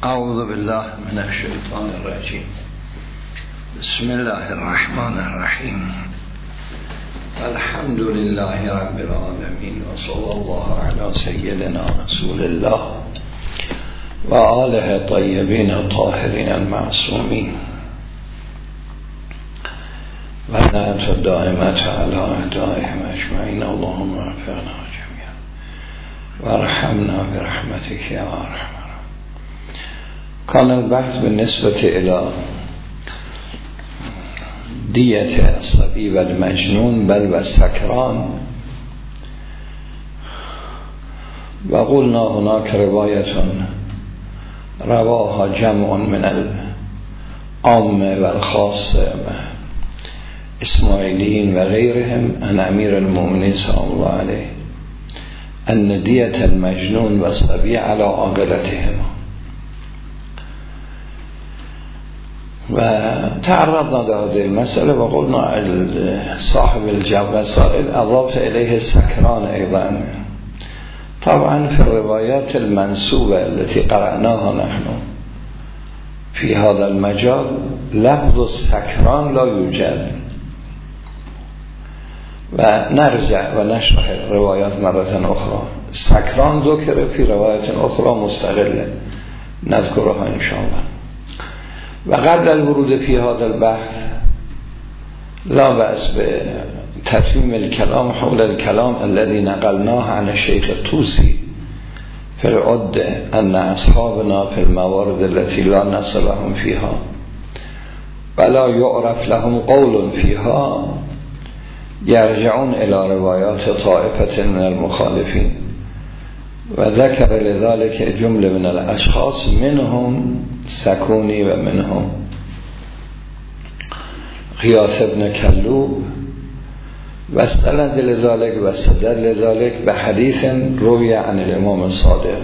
اعوذ بالله من الشیطان الرجیم. بسم الله الرحمن الرحیم. الحمد لله رب العالمین و صلی الله علی سیدنا رسول الله و آله طیبین الطاهرین المعصومین و لعنت الدائمة علی اعدائهم اجمعین. اللهم وفقنا جميعا وارحمنا برحمتك یا ارحم. كان البحث بالنسبة إلى دية الصبي والمجنون بل والسكران، وقلنا هناك رواية رواها جمع من العام والخاص إسماعيليين وغيرهم عن أمير المؤمنين صلى الله عليه أن دية المجنون والصبي على عاقلتهما. و تعرضنا لهذه المسألة وقلنا صاحب الجواب السائل أضاف إليه السكران أيضا. طبعا في الروايات المنسوبة التي قرأناها نحن في هذا المجال لفظ السكران لا يوجد، ونرجع ونشرح الروايات مرة أخرى. السكران ذكر في روايات أخرى مستقلة نذكرها إن شاء الله. و قبل الورود في هذا البحث لا بأس بتتميم الكلام حول الكلام الذي نقلناه عن الشيخ الطوسي في العد أن أصحابنا في الموارد التي لا نص لهم فيها ولا يعرف لهم قول فيها يرجعون إلى روايات طائفة من المخالفين، وذكر لذلك جملة من الأشخاص منهم سكوني ومنهم غياث بن كلوب، واستند لذلك واستدل لذلك بحديث روي عن الإمام الصادق.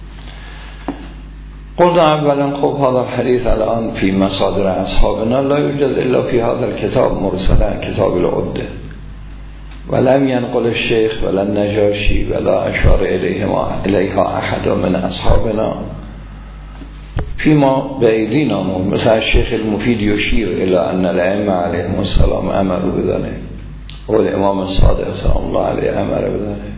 قلنا أولا خب هذا الحديث الآن في مصادر أصحابنا لا يوجد إلا في هذا الكتاب مرسلا، كتاب العدة، ولم ينقل الشيخ ولا النجاشي ولا أشار إليها أحد من أصحابنا فيما بأيدينا. مثل الشيخ المفيد يشير إلى أن الأئمة عليهم السلام أمروا بذلك والإمام الصادق صلى الله عليه أمر بذلك.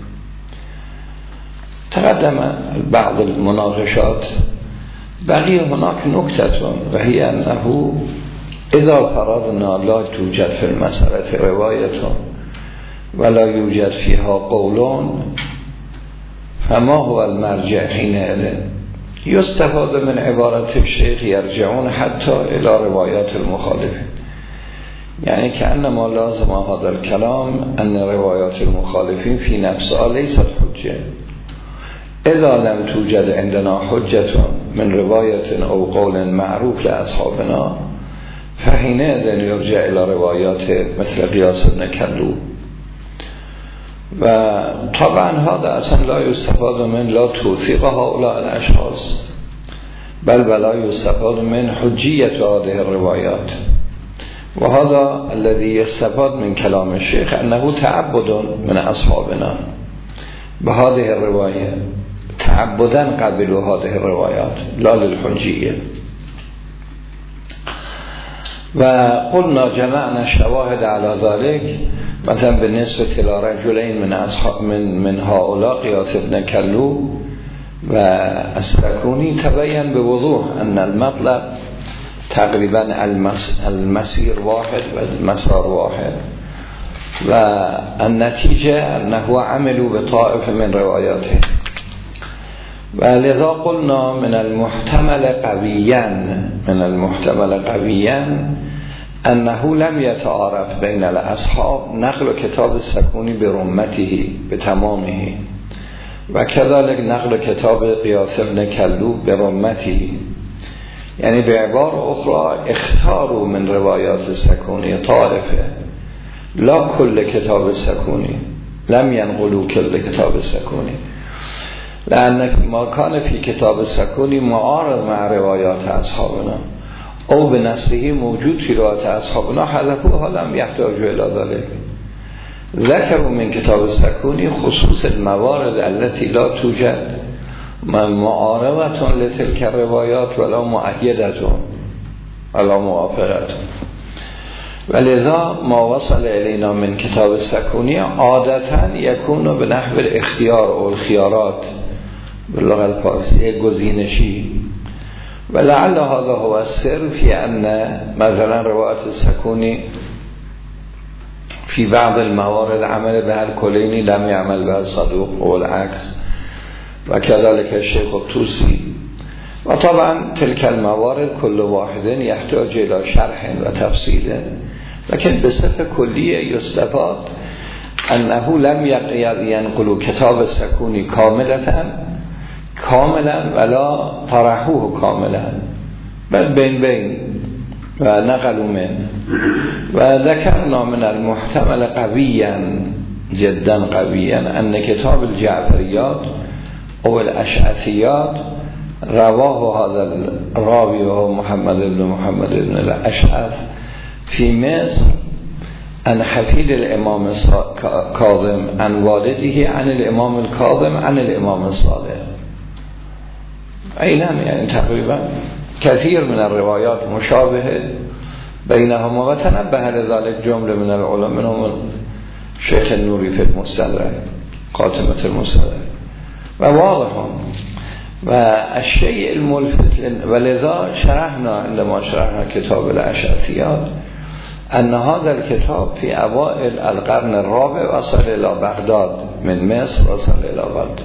تقدم بعض المناقشات. بقي هناك نكتة وهي أنه إذا فرضنا لا توجد في المسألة رواية ولا يوجد فيها قولون فما هو المرجع حينئذ؟ يستفاد من عبارة الشيخ يرجعون حتى إلى روايات المخالفين، يعني كأنما لازم هذا الكلام أن روايات المخالفين في نفسها ليست حجة. إذا لم توجد عندنا حجة من رواية أو قول معروف لأصحابنا فحينئذ يرجع إلى روايات مثل غياث بن كلوب. و طبعا هذا اصلا لا يستفاد من لا توثيق هؤلاء الاشخاص بل ولا يستفاد من حجية هذه الروايات. وهذا الذي يستفاد من كلام الشيخ أنه تعبد من أصحابنا بهذه الرواية، تعبدا قبلوا هذه الروايات لا للحجية. وقلنا جمعنا الشواهد على ذلك. مثلا بالنسبة إلى رجلين من هؤلاء غياث بن كلوب والسكوني تبين بوضوح أن المطلب تقريبا المسير واحد والمسار واحد، والنتيجة أنه عملوا بطائف من رواياته. ولذا قلنا من المحتمل قويا أنه لم يتعارف بين الأصحاب نقل كتاب السكوني برمته بتمامه وكذلك نقل كتاب غياث بن كلوب برمته. يعني بعبارة أخرى اختاروا من روايات السكوني طائفة لا كل كتاب السكوني، لم ينقلوا كل كتاب السكوني، لأن ما كان في كتاب السكوني معارض مع روايات أصحابنا أو بنصه موجود في روايات أصحابنا حذفوها لم يحتاجوا إلى ذلك. ذكروا من كتاب السكوني خصوص الموارد التي لا توجد معارضة لتلك الروایات ولا مؤیدة ولا موافقة. ولذا ما وصل الینا من کتاب السکونی عادتا یکون به نحو الاختیار و الخیارات به لغت الفارسی گزینشی. ولعل هذا هو السر فی ان مثلا روایت السکونی فی بعض الموارد عمل به الکلینی لم یعمل به الصدوق و العکس و كذلك الشيخ الطوسی. و طبعا تلك الموارد كل واحد يحتاج الى شرح و تفصیل، لكن بصفه کلیه یستفاد انه لم ينقلوا کتاب السکونی کاملا ولا طرحوه کاملا، بل بین و نقلوا منه. و ذکرنا من المحتمل قویا جدا قویا ان کتاب الجعفریات او الاشعثیات رواه هذا الراوی و محمد بن الاشعث فی مصر عن حفید الامام کاظم عن والده عن الامام الكاظم عن الامام الصادق. اینا یعنی تقریبا کثیر من الروایات مشابهه بینهما و تنبه لذلك جمله من العلماء منهم شیخ النوری فی المستدرک قاتمة المستدرک و واضحون. و الشیء الملفت ولذا شرحنا عندما شرحنا کتاب الاشعثیات ان هذا الكتاب في اوائل القرن الرابع وصل الى بغداد من مصر وصل الى بغداد،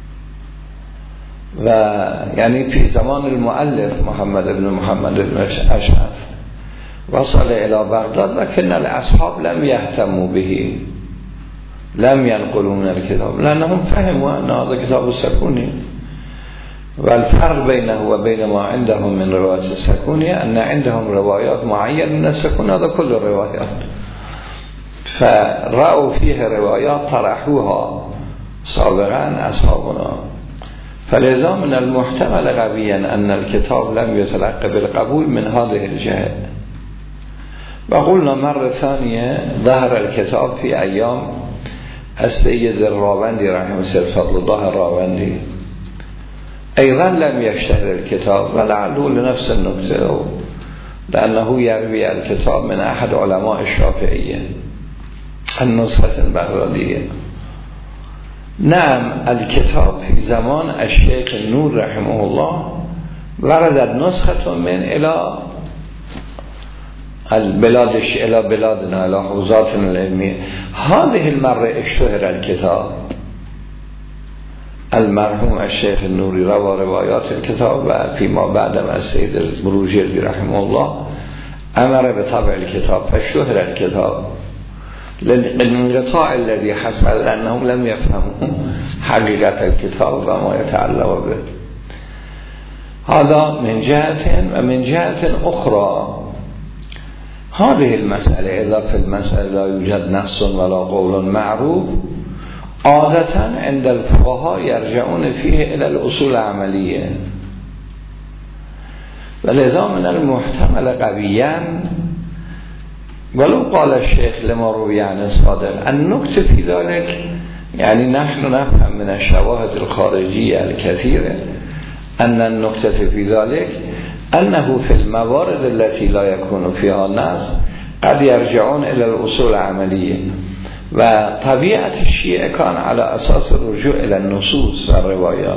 و یعنی في زمان المؤلف محمد بن اشعث وصل الى بغداد، لكن الاصحاب لم يهتموا به، لم ينقلوا من الكتاب لانهم فهموا ان هذا كتاب السكوني. والفرق بينه وبين ما عندهم من روايات السكوني أن عندهم روايات معينة من السكون، هذا كل الروايات، فرأوا فيه روايات طرحوها سابقا أصحابنا. فلذا من المحتمل قويا أن الكتاب لم يتلقى بالقبول من هذه الجهة. وقلنا مرة ثانية ظهر الكتاب في أيام السيد الراوندي رحمه فضل الله الراوندي، أيضا لم يشتهر الكتاب ولعله لنفس النكتة، لأنه يروي الكتاب من أحد علماء الشافعية النسخة البغدادية. نعم الكتاب في زمان الشيخ النور رحمه الله وردت نسخة من إلى البلاد إلى بلادنا إلى حوزاتنا العلمية. هذه المرة اشتهر الكتاب. المرحوم الشيخ النوري روى روايات الكتاب و فيما بعد مع السيد البروجردي رحمه الله أمر بطبع الكتاب فاشتهر الكتاب للانقطاع الذي حصل لأنهم لم يفهموا حقيقة الكتاب وما يتعلق به. هذا من جهة. ومن جهة أخرى هذه المسألة إذا في المسألة لا يوجد نص ولا قول معروف عادة عند الفقهاء يرجعون فيه إلى الأصول العملية. ولذا من المحتمل قويا ولو قال الشيخ لما روي عن الصادق النكتة في ذلك، يعني نحن نفهم من الشواهد الخارجية الكثيرة أن النكتة في ذلك أنه في الموارد التي لا يكون فيها الناس قد يرجعون إلى الأصول العملية. و طبیعت الشیعه کان على اساس الرجوع الى النصوص و الروايات.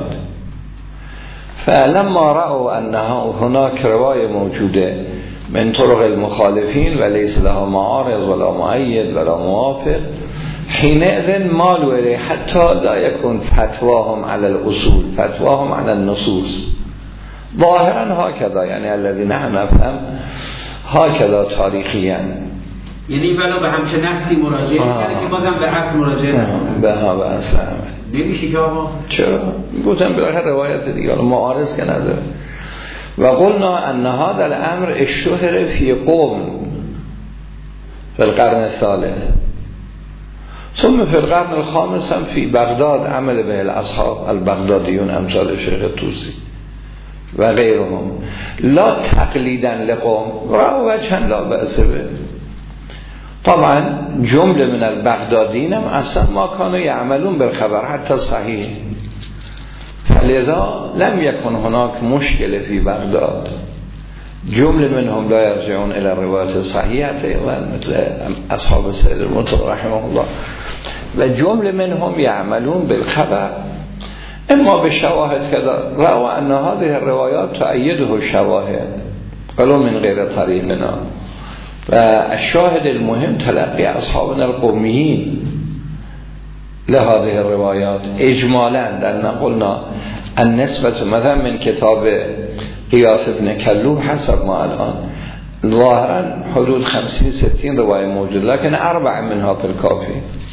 فلما رأوا انها هناك رواية موجودة من طرق المخالفين وليس لها معارض ولا مؤيد ولا موافق، حينئذ مالوا إليه حتى لا يكون فتواهم على الأصول، فتواهم على النصوص ظاهرا هكذا، يعني الذي نحن نفهم هكذا تاريخيا، یعنی ولو به همچه نفسی مراجعه کرده که بازم به اصل مراجعه به اصل نمیشه که آقا چرا؟ گفتم بالاخره روایت دیگه معارض که نداره. و قلنا ان هذا الامر اشتهر فی قوم في القرن الثالث ثم في القرن الخامس هم في بغداد عمل به الاصحاب البغدادیون امثال شیخ طوسی و غیرهم لا تقلیدا لقوم و وجهن لا بأس به. طبعا جمله من البغدادین هم اصلا ما کانو یعملون بالخبر حتی صحیح، فلذا لم يكن هناك مشكل في بغداد. جمله منهم لا يرجعون الى الروایت صحیحه مثل اصحاب سید المطلق رحمه الله، و جمله منهم يعملون بالخبر اما بشواهد كذا رأوا ان هذه الروايات تؤيده الشواهد ولو من غير طريقنا. و الشاهد المهم تلقي اصحابنا القوميين لهذه الروايات اجمالا. در قلنا النسبة مثلا من کتاب قیاس ابن کلوب حسب ما الان ظاهرا حدود 50-60 روایه موجود، لكن 4 منها في الكافي.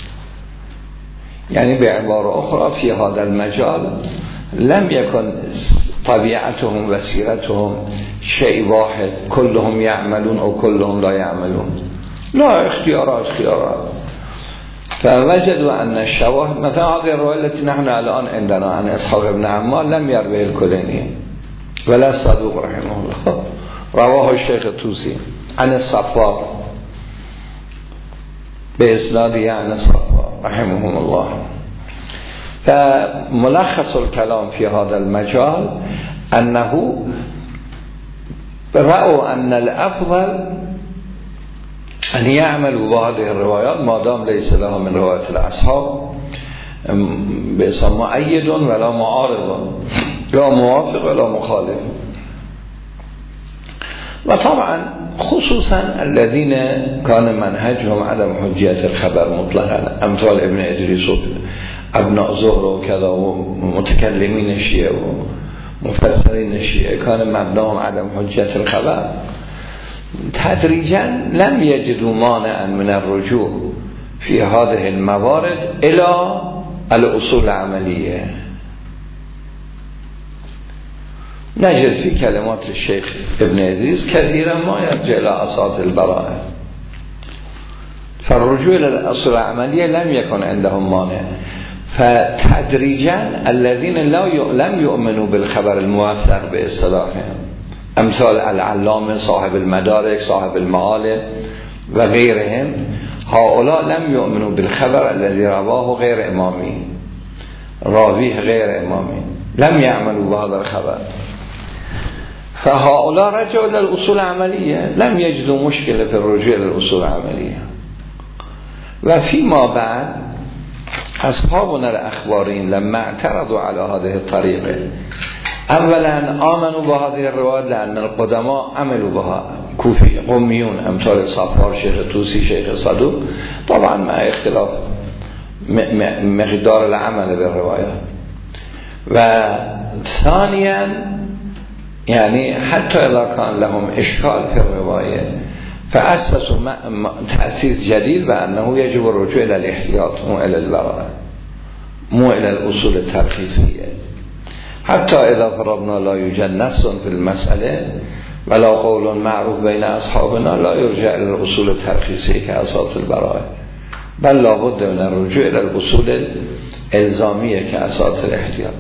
يعني بعبارة أخرى في هذا المجال لم يكن طبيعتهم وسيرتهم شيء واحد كلهم يعملون أو كلهم لا يعملون، لا اختيارات. فوجدوا أن الشواهد مثلا هذه الرواية التي نحن الآن عندنا عن إسحاق بن عمار لم يروه الكليني ولا الصدوق رحمه الله، رواه الشيخ الطوسي عن الصفار بإسناده عن الصفار رحمهم الله. فملخص الكلام في هذا المجال أنه رأوا أن الأفضل أن يعملوا بهذه الروايات ما دام ليس لها من رواية الأصحاب بإسم مؤيد ولا معارض، لا موافق ولا مخالف. وطبعا خصوصا الذين كان منهجهم عدم حجية الخبر مطلقا أمثال ابن إدريس ابناء زهر وكذا ومتكلمين الشيعة ومفسرين الشيعة كان مبناهم عدم حجية الخبر، تدريجا لم يجدوا مانعا من الرجوع في هذه الموارد إلى الأصول العملية. نجد في كلمات الشيخ ابن إدريس كثيرا ما يرجع إلى أساس البراءة، فالرجوع إلى الأصول العملية لم يكن عندهم مانع. فتدريجا الذين لم يؤمنوا بالخبر الموثق باصطلاحهم امثال العلامة صاحب المدارك صاحب المعالم وغيرهم، هؤلاء لم يؤمنوا بالخبر الذي رواه غير امامي، راويه غير امامي، لم يعملوا بهذا الخبر. فهؤلاء رجعوا إلى الأصول العملية، لم يجدوا مشكلة في الرجوع إلى الأصول العملية. وفيما بعد أصحابنا الأخبارين لما اعترضوا على هذه الطريقة اولا آمنوا بهذه الروايات لأن القدماء عملوا بها کوفی قومیون امثال صفار شیخ طوسی شیخ صدوق، طبعا مع اختلاف مقدار العمل بالروايات. و ثانيا يعني حتى إذا كان لهم إشكال في الرواية فأسسوا تأسيس جديد بأنه يجب الرجوع إلى الاحتياط مو إلى البراءة مو إلى الأصول الترخيصية. حتى إذا فرضنا لا يوجد نص في المسألة ولا قول معروف بين أصحابنا لا يرجع إلى الأصول الترخيصية كأساس البراءة، بل لابد من الرجوع إلى الأصول الإلزامية كأساس الاحتياط.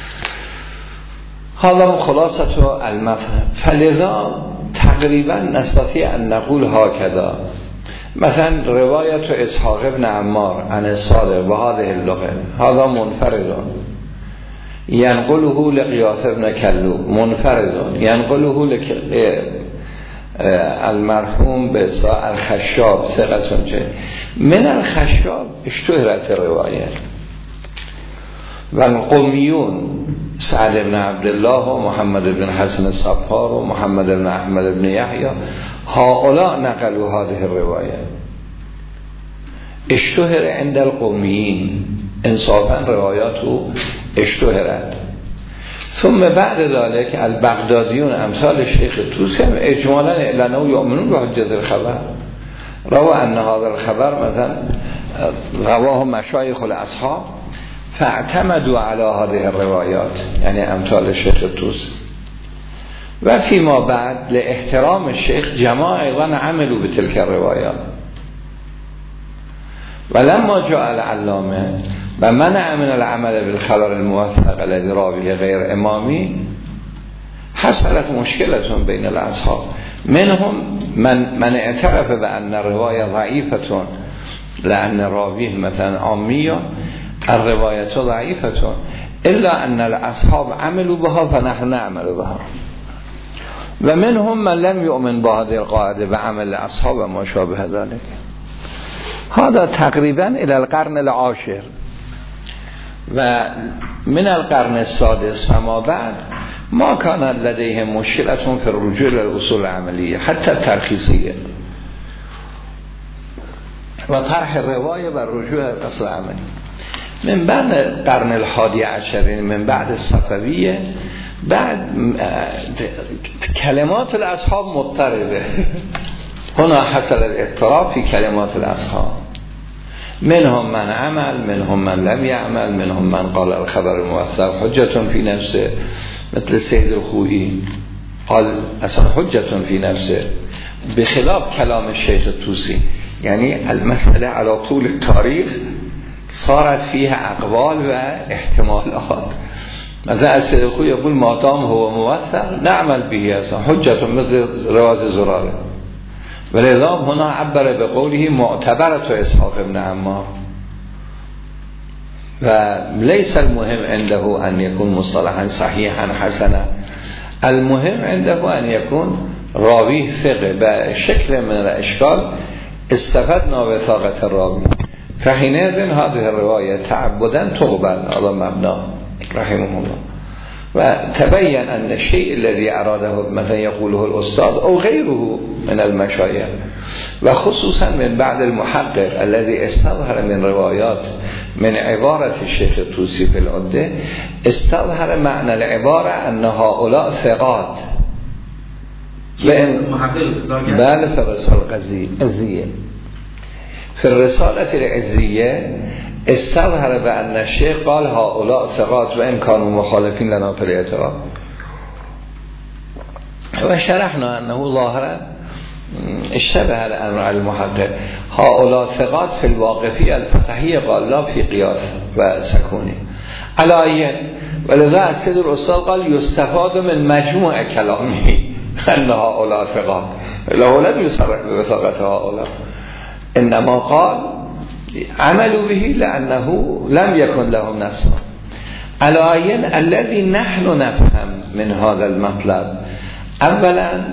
هذا خلاصة المفهوم. فلذا تقريبا نستطيع أن نقول هكذا مثلا رواية إسحاق بن عمار عن الصادق بهذه اللغة هذا منفرد، ينقله لقياس بن كلوب منفرد، ينقله المرحوم الخشاب ثقة من الخشاب اشتهرت الرواية. و القوميون سعد بن عبدالله و محمد بن حسن الصفار و محمد بن احمد بن يحيى هؤلاء نقلوا هذه الرواية، اشتهر عند القوميين انصافا رواياته اشتهرت. ثم بعد ذلك البغداديون امثال الشيخ الطوسي اجمالا لانه يؤمنون بحجة الخبر، روى ان هذا الخبر مثلا رواه مشایخ الاصحاب فاعتمدوا على هذه الروايات، يعني امثال الشيخ الطوسي. و فيما بعد لاحترام الشيخ جماعة ايضا عملوا بتلك الروايات. ولما جاء العلامة ومنع من العمل بالخبر الموثق الذي راويه غير امامي حصلت مشكلة بين الاصحاب، منهم من اعترف بأن الرواية ضعيفة لأن راويه مثلا عامية الرواية ضعيفة، الا ان الاصحاب عملوا بها فنحن نعمل بها و منهم من لم يؤمن بهذه القاعده و عمل اصحاب ما شابه ذلك. هذا تقریبا الى القرن العاشر و من القرن السادس فما بعد ما كان لديهم مشكلة في الرجوع للأصول العملية حتى الترخيصية و طرح الرواية بر رجوع للأصول العملي. من بعد قرن الحادی عشر، من بعد الصفویه، بعد کلمات الاصحاب مضطربه. هنا حصل الاضطراب في کلمات الاصحاب. منهم من عمل، منهم من لم يعمل، منهم من قال الخبر الموثق حجة في نفسه، مثل سید الخویی قال اصلا حجة في نفسه، بخلاف کلام الشیخ الطوسی. یعنی المسئله على طول التاریخ صارت فيها اقوال و احتمالات. مثلا از سید الخویی يقول ما دام هو موثق نعمل به، اصلا حجة مثل رواز زراره. ولذا هنا عبر بقوله معتبرت اسحاق ابن عمار. و ليس المهم عنده ان يكون مصطلحا صحيحا حسنا، المهم عنده ان يكون راوی ثقه. بشكل من الاشكال استفدنا بثاقة الراوي، فحينئذ هذه الرواية تعبدا تقبل على مبنى رحمه الله. وتبين أن الشيء الذي أراده مثلا يقوله الأستاذ أو غيره من المشايخ، وخصوصا من بعد المحقق الذي استظهر من روايات من عبارة الشيخ الطوسي في العدة، استظهر معنى العبارة أن هؤلاء ثقات. بل في الرسالة العزية، في الرسالة العزية استظهر بأن الشيخ قال هؤلاء ثقات وإن كانوا مخالفين لنا في الاعتقاد. وشرحنا أنه ظاهرا اشتبه الأمر على المحقق. هؤلاء ثقات في الواقفية الفتحية قال لا في قياس وسكوني على أيات. ولذا السيد الأستاذ قال يستفاد من مجموع كلامه أن هؤلاء ثقات، له لم يصرح بوثاقة هؤلاء، إنما قال عملوا به لأنه لم يكن لهم نص. على أين الذي نحن نفهم من هذا المطلب، أولا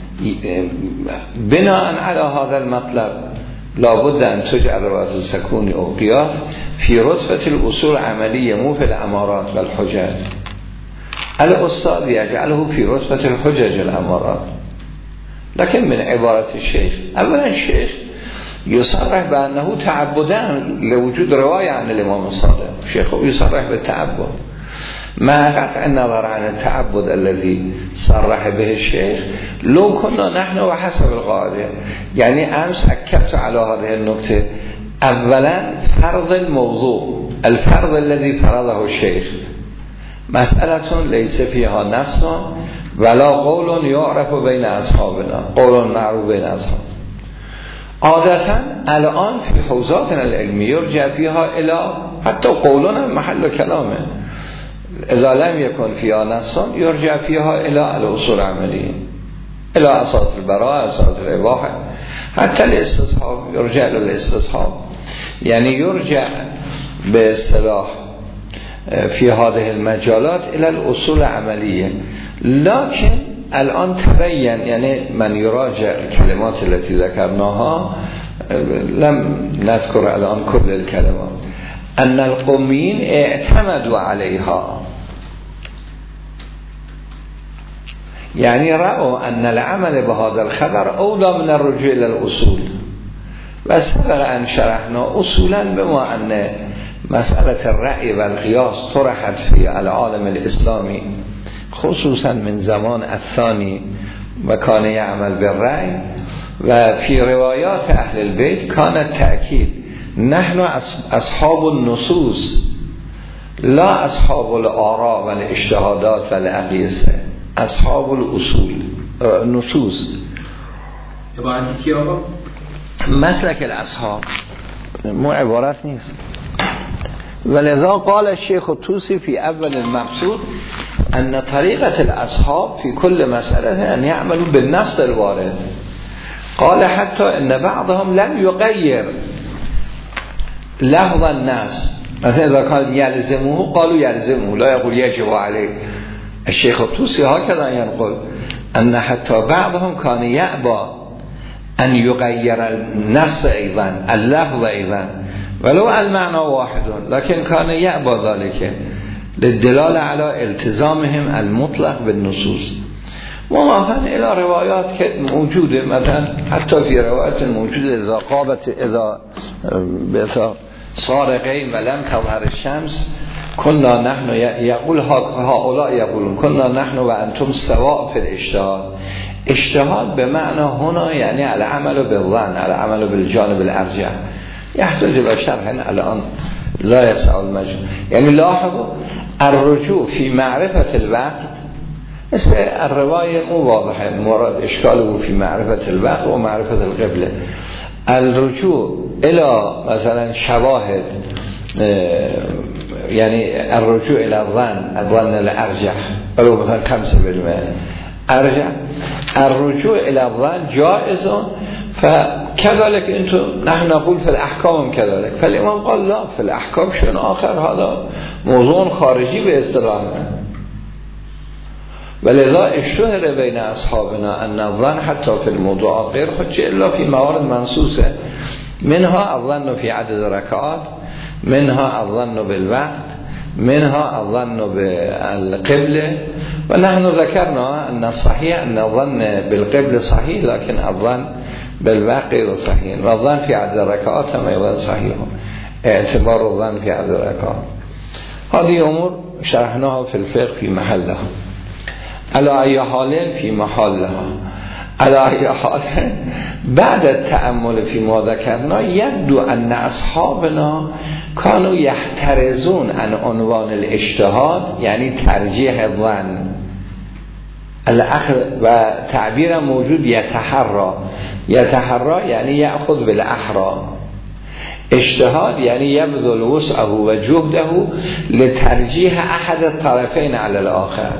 بناء على هذا المطلب لابد أن تجعل رواز السكون أو قياس في رتبة الأصول العملية مو في الأمارات والحجج. الأستاذ يجعله في رتبة الحجج الأمارات. لكن من عبارة الشيخ، أولا الشيخ يصرح بأنه تعبدا لوجود رواية عن الإمام الصادق، الشيخ يصرح بالتعبد مع قطع النظر عن التعبد الذي صرح به الشيخ. لو كنا نحن وحسب القاعدة، يعني أمس أكدت على هذه النقطة. أولا فرض الموضوع، الفرض الذي فرضه الشيخ مسألة ليس فيها نص ولا قول يعرف بين أصحابنا، قول معروف بين أصحاب. عادة الآن في حوزاتنا العلمية يرجع فيها إلى حتى قولنا محل كلامه، إذا لم يكن فيها نص يرجع فيها إلى الأصول العملية، إلى أساس البراءة، أساس الإباحة، حتى الاستصحاب يرجع للاستصحاب. يعني يرجع باصطلاح في هذه المجالات إلى الأصول العملية. لكن الآن تبين، يعني من يراجع الكلمات التي ذكرناها، لم نذكر الآن كل الكلمات، أن القوميين اعتمدوا عليها، يعني رأوا أن العمل بهذا الخبر أولى من الرجوع إلى الأصول. وسبق أن شرحنا أصولا بما أن مسألة الرأي والقياس طرحت في العالم الإسلامي خصوصا من زمان الثاني وكان يعمل بالرأي. وفي روايات أهل البيت كان التأكيد نحن أصحاب النصوص لا أصحاب الآراء والاجتهادات والأقيسة، أصحاب الأصول نصوص. مسلك الأصحاب مو عبارات نيست. ولذا قال الشيخ الطوسي في أول المقصود أن طريقة الأصحاب في كل مسألة أن يعملوا بالنص الوارد. قال حتى أن بعضهم لم يغير لفظ النص، مثلا اذا کان یلزمه قالوا یلزمه لا یقول یجب علیه. الشیخ الطوسی ها کذا ينقل ان حتی بعضهم کان یعبا ان یغیر النص ایضا اللفظ ایضا ولو المعنى واحد لكن كان یعبا ذلك للدلال على التزامهم المطلق بالنصوص موافقا الى روایات که موجوده، مثلا حتی فی روایت موجوده اذا قابت اذا سارقین ولم تظهر الشمس كنا نحن یقول هؤلاء یقولون كنا نحن و انتم سواء فی الاجتهاد. اجتهاد به معنی هنا یعنی العمل بالظن، العمل بالجانب الارجح، يحتاج الى شرح الان لا يسع المجال. يعني لاحظوا الرجوع في معرفة الوقت مثل الرواية مو واضحة، مراد اشكاله في معرفة الوقت و معرفة القبلة. الرجوع الى مثلا شواهد، يعني الرجوع الى الظن الارجح ولو مثلا 5% ارجح، الرجوع الى الظن جائز. فكذلك انتم نحن نقول في الاحكام كذلك، فالامام قال لا في الاحكام شيء اخر، هذا موضوع خارجي باصطلاحنا. ولذا اشتهر بين اصحابنا ان الظن حتى في الموضوعات غير حجه الا في موارد منصوصه، منها الظن في عدد ركعات، منها الظن بالوقت، منها الظن بالقبلة. ونحن ذكرنا أن الصحيح أن الظن بالقبلة صحيح، لكن الظن بالوقت غير صحيح. والظن في عدد الركعات هم أيضا صحيح، اعتبار الظن في عدد الركعات. هذه أمور شرحناها في الفقه في محلها، على أي حال في محلها. على أي حال بعد التأمل فيما ذكرنا يبدو أن أصحابنا كانوا يحترزون عن عنوان الاجتهاد، يعني ترجيح الظن الأخذ، و تعبير موجود يتحرى يعني يأخذ بالأحرى. اجتهاد يعني يبذل وسعه وجهده لترجيح أحد الطرفين على الآخر.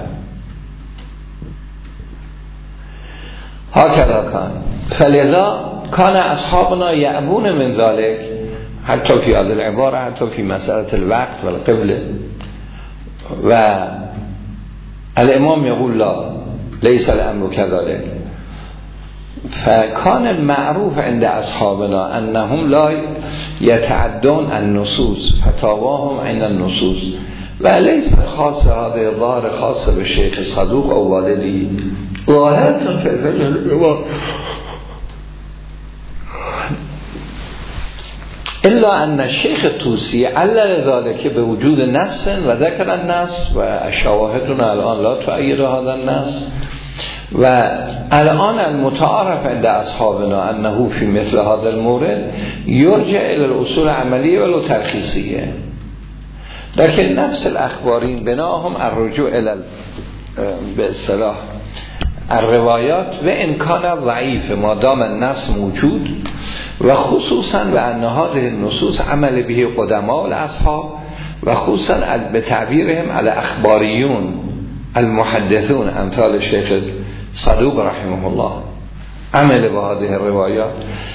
هكذا كان. فلذا كان أصحابنا يأبون من ذلك حتى في هذه العبارة، حتى في مسألة الوقت والقبلة. والإمام يقول لا ليس الأمر كذلك. فكان المعروف عند أصحابنا أنهم لا يتعدون النصوص، فتاواهم عند النصوص، وليس خاصة هذه الظاهرة خاصة بالشيخ الصدوق أو والده، ظاهرة في الفقه الإمام، إلا أن الشيخ الطوسي علل ذلك بوجود نص وذكر النص، وشواهدنا الآن لا تؤيد هذا النص. والآن المتعارف عند أصحابنا أنه في مثل هذا المورد يرجع إلى الأصول العملية ولو ترخيصية، لكن نفس الأخبارين بناهم الرجوع إلى باصطلاح الروايات وإن كان ضعيف ما دام النص موجود، وخصوصا بأن هذه النصوص عمل به قدماء الأصحاب، وخصوصا بتعبيرهم على أخباريون المحدثون أمثال الشيخ صدوق رحمه الله عمل بهذه الروايات.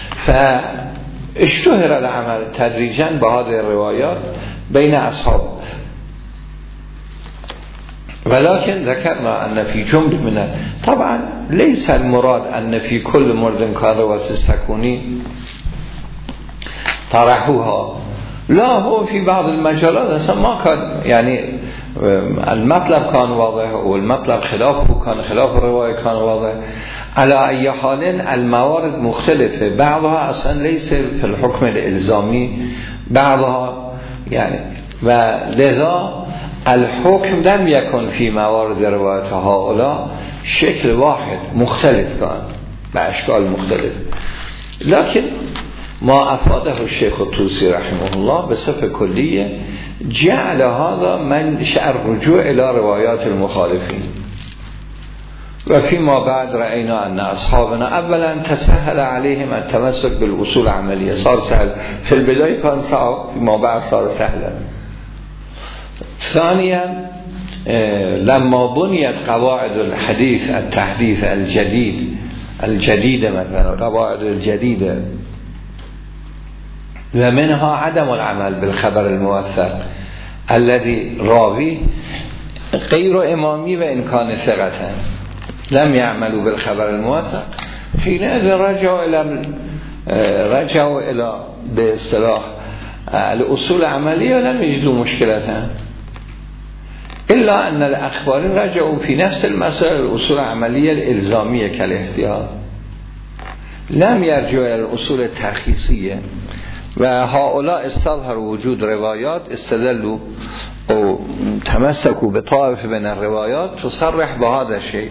فاشتهر العمل تدريجا بهذه الروايات بين أصحاب. ولكن ذكرنا أن في جملة منها طبعا ليس المراد أن في كل مورد كان رواية السكوني طرحوها، لا، هو في بعض المجالات اصلا ما كان، يعني المطلب كان واضح والمطلب خلافه كان خلاف الرواية كان واضح. على أي حال الموارد مختلفة، بعضها أصلا ليس في الحكم الإلزامي، بعضها يعني، ولذا الحكم لم يكن في موارد رواية هؤلاء شكل واحد، مختلف كان بأشكال مختلف. لكن ما أفاده الشيخ الطوسي رحمه الله بصفة كلية جعل هذا منشأ الرجوع إلى روايات المخالفين. وفيما بعد رأينا أن أصحابنا أولا تسهل عليهم التمسك بالأصول العملية، صار سهل. في البداية كان صعب، فيما بعد صار سهلا. ثانيا لما بنيت قواعد الحديث التحديث الجديدة، مثلا القواعد الجديدة و منها عدم العمل بالخبر الموثق الذي راوی غیر امامی و امکان ثقتن لم يعملوا بالخبر الموثق حينئذ رجعوا الى به اصطلاح الاصول عملیه لم يجدوا مشكلتها الا ان الاخبارين رجعوا في نفس المسائل الاصول العملیه الالزاميه كالاحتياط لم يرجعوا الى الاصول الترخيصيه و هؤلاء استظهروا وجود روایات استدلوا او تمسكوا بطائف من الروايات تصرح بهذا الشيء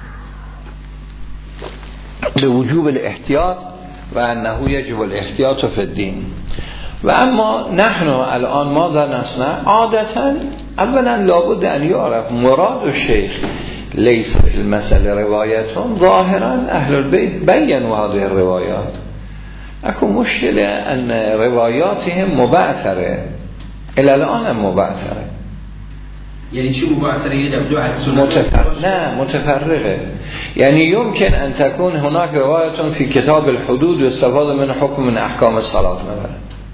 لوجوب الاحتياط و انه يجب الاحتياط في الدين و اما نحن الان ماذا نصنع عادتا اولا لابد ان يعرف مراد الشيخ ليس في المسألة روايتهم ظاهرا اهل البيت بينوا هذه الروايات اكو مشكلة ان رواياتهم مبعثره الى الان مبعثره یعنی چی مبعثره؟ یه دو نه متفرقه يعني يمكن أن تكون هناك رواية في كتاب الحدود واستفاده من حكم من أحكام الصلاة مثلا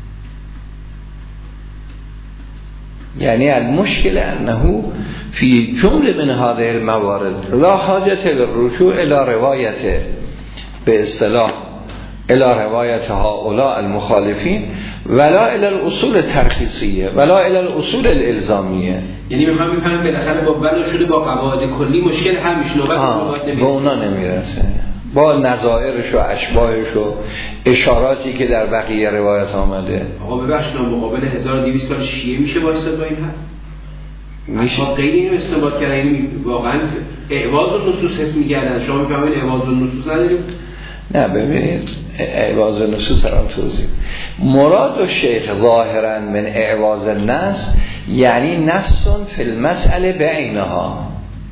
يعني المشكلة أنه في جملة من هذه الموارد لا حاجة للرجوع إلى رواية باصطلاح إلى رواية هؤلاء المخالفين ولا إلى الأصول الترخيصية ولا إلى الأصول الإلزامية. یعنی میخوام بفهمم بالاخره با بنا شده با قواعد کلی مشکل هم میشه نوبت به اونا نمیرسه با نظائرش و اشباهش و اشاراتی که در بقیه روایت آمده. آقا ببخشید مقابل 1200 تا شیعه میشه واسطه با این حد میشه ما غیر اینو استنباط کردن یعنی واقعا اعواز النصوص حس می‌کردن شما می‌فهمید اعواز النصوص نداریم نه ببینید اعواز النصوص را توضیح مراد الشیخ ظاهرا من اعواز النص یعنی نص فی المسئله بعینها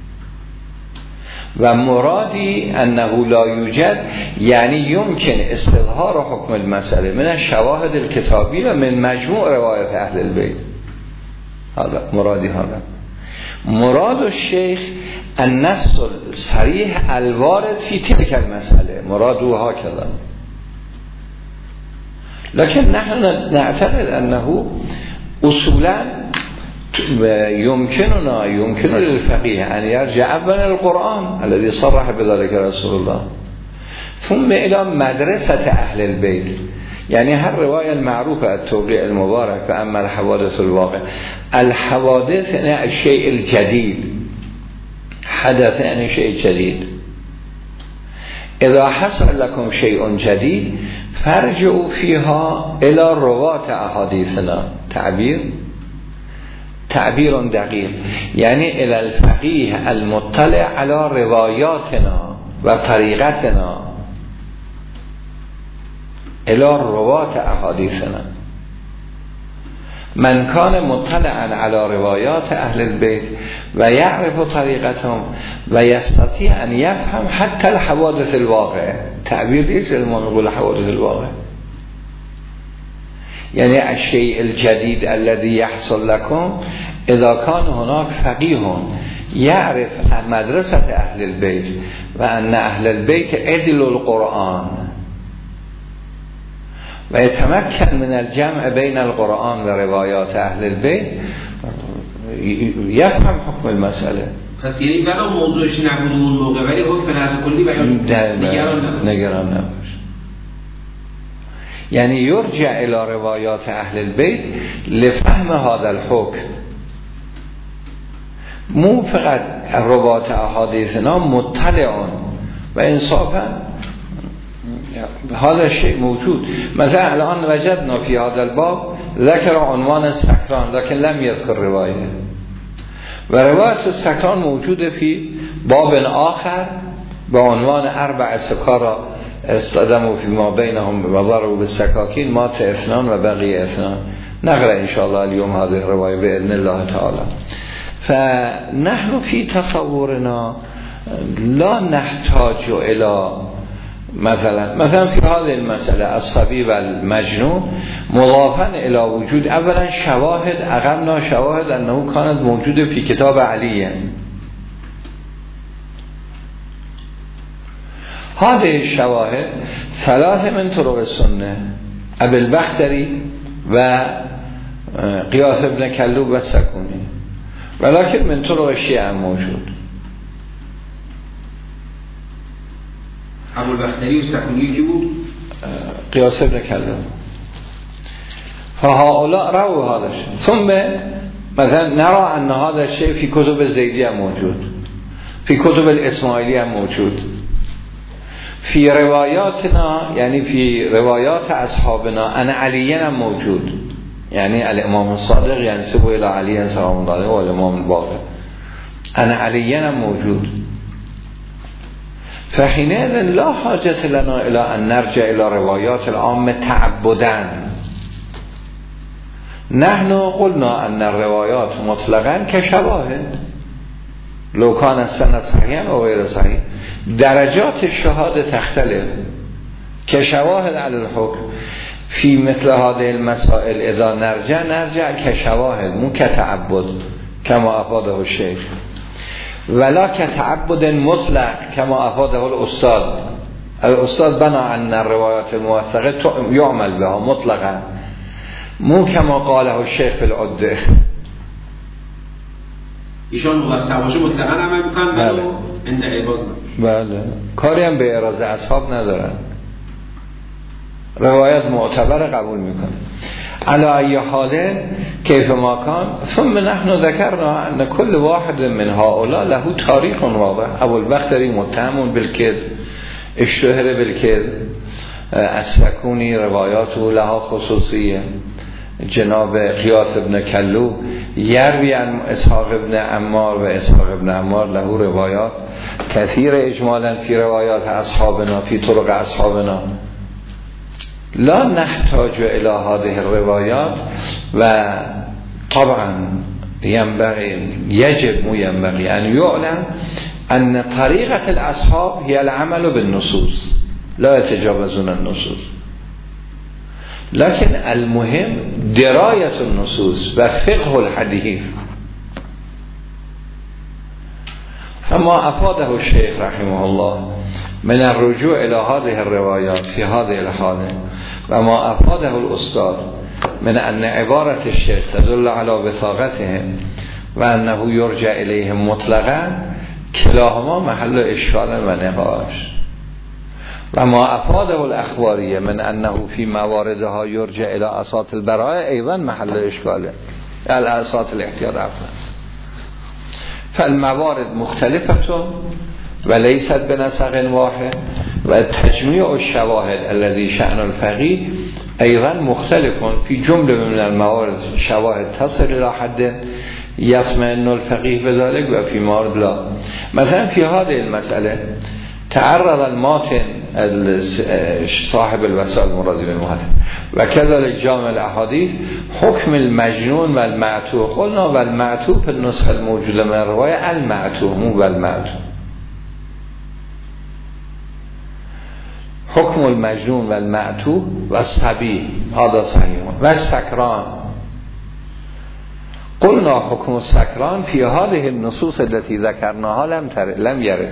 و مرادی انه لا یوجد یعنی یمکن استظهار حکم المسئله من الشواهد الکتابی و من مجموع روایت اهل البیت هذا مرادی هذا مراد الشیخ النص الصریح الوارد فی تلك المسئله مرادها هكذا لكن نحن نعتقد انه اصولا يمكن للفقيه ان يرجع اولا القرآن الذي صرح بذلك رسول الله ثم الى مدرسة اهل البيت يعني هر رواية المعروفة التوقيع المبارك فأما الحوادث الواقع الحوادث يعني الشيء الجديد حدث يعني شيء جديد إذا حصل لكم شيء جديد فارجعوا فيها إلى رواة أحاديثنا تعبير دقيق يعني إلى الفقيه المطلع على رواياتنا وطريقتنا إلى رواة أحاديثنا من كان مطلعا على روايات أهل البيت ويعرف طريقتهم ويستطيع أن يفهم حتى الحوادث الواقع تعبير ليس ما نقول حوادث الواقع يعني الشيء الجديد الذي يحصل لكم إذا كان هناك فقيه يعرف مدرسة أهل البيت وأن أهل البيت عدل القرآن ويتمكن من الجمع بين القرآن وروايات أهل البيت يفهم حكم المسألة. پس یعنی بلا موضوعش نبود اون موقع ولی حکم نهر کلی بیان نگران نباش. يعني يرجع إلى روايات أهل البيت لفهم هذا الحكم. مو فقط رواة أحاديثنا مطلعون و انصافا هذا الشيء موجود. مثلا الآن وجدنا في هذا الباب ذكر عنوان السكران لكن لم يذكر رواية و رواية السكران موجودة في باب آخر بعنوان 4 سكارى استخدموا فيما بينهم وضربوا بالسكاكين مات 2 وبقي 2. نقرأ إن شاء الله اليوم هذه الرواية بإذن الله تعالى. فنحن في تصورنا لا نحتاج إلى مثلا في هذه المسألة الصبي والمجنون مضافا إلى وجود اولا شواهد اقمنا شواهد أنه كانت موجودة في كتاب علي. هذه الشواهد 3 من طرق السنة أبي البختري و قیاس ابن کلوب و سکونی، ولکن من طرق شیعه هم موجود. ابوالبختری و سکونی کی بود؟ قیاس ابن کلوب. فهؤلاء رووا هذا الشيء ثم مثلا نرى ان هذا الشيء في كتب الزيدی هم موجود، في كتب الاسماعیلی هم موجود، في روایاتنا یعنی في روایات اصحابنا ان علی هم موجود، یعنی الامام الصادق ينسب الى علی سلام الله علیه و الامام الباقر ان علی هم موجود. فحينئذ لا حاجة لنا الى ان نرجع الى روایات العامه تعبدا. نحن قلنا ان الروايات مطلقا كشواهد لو كان السند صحيحا و غير صحيح. درجات الشهاده تختلف. كشواهد على الحكم في مثل هذه المسائل اذا نرجع كشواهد مو كتعبد كما افاده الشيخ، ولا كتعبد مطلق كما افاده الاستاذ. الاستاذ بنى ان الروايات الموثقه يعمل بها مطلقا مو كما قاله الشيخ في العده. ایشان موثق باشه مطلقاً عمل میکنن بله. عند عباس بله، کاری هم به اراده اصحاب ندارن، روایت معتبر قبول میکنه. على ای حال کیف ما کان. ثم نحن ذکرنا ان كل واحد من هؤلاء له تاریخ واضح. ابوالبختری متهم بالكذب، اشتهر بالكذب. السکونی روایاته لها خصوصیه. جناب قیاس ابن کلو یروی عن اسحاق ابن عمار و اسحاق ابن عمار له روایات کثیر اجمالا فی روایات اصحابنا فی طرق اصحابنا. لا نحتاج الى هذه الروایات و طبعا يجب مو ينبغي ان يعلم ان طریقة الاصحاب هي العمل بالنصوص لا يتجاوزون النصوص، لكن المهم درایت النصوص و فقه الحدیث. فما افاده الشيخ رحمه الله من الرجوع الى هذه الروايات في هذه الحاله و ما افاده الاستاذ من ان عبارة الشيخ تدل على وثاقتهم و انه يرجع اليهم مطلقا كلاهما محل اشکال و نقاش. و ما افاده الاخباریه من انه فی مواردها یرجع الى اساط البراءه ایضا محل اشکاله الاساط الاحتیاط افضل. فالموارد مختلفه و لیست بنسق واحد و تجمیع الشواهد الذي شأن الفقيه ایضا مختلف فی جمله من الموارد. شواهد تصل الى حد یطمئن الفقيه بذلك و فی موارد لا. مثلا في هذه المسألة تعرض الماتن صاحب الوسائل المراد بالمحدث و كذلك جامع الاحاديث حكم المجنون و المعتوه. قلنا و المعتوه في النسخه الموجوده من الروايه المعتوه مو و المعتوه. حكم المجنون و المعتوه و الصبي هذا صحيح و السكران. قلنا حكم السكران في هذه النصوص التي ذكرناها لم يرد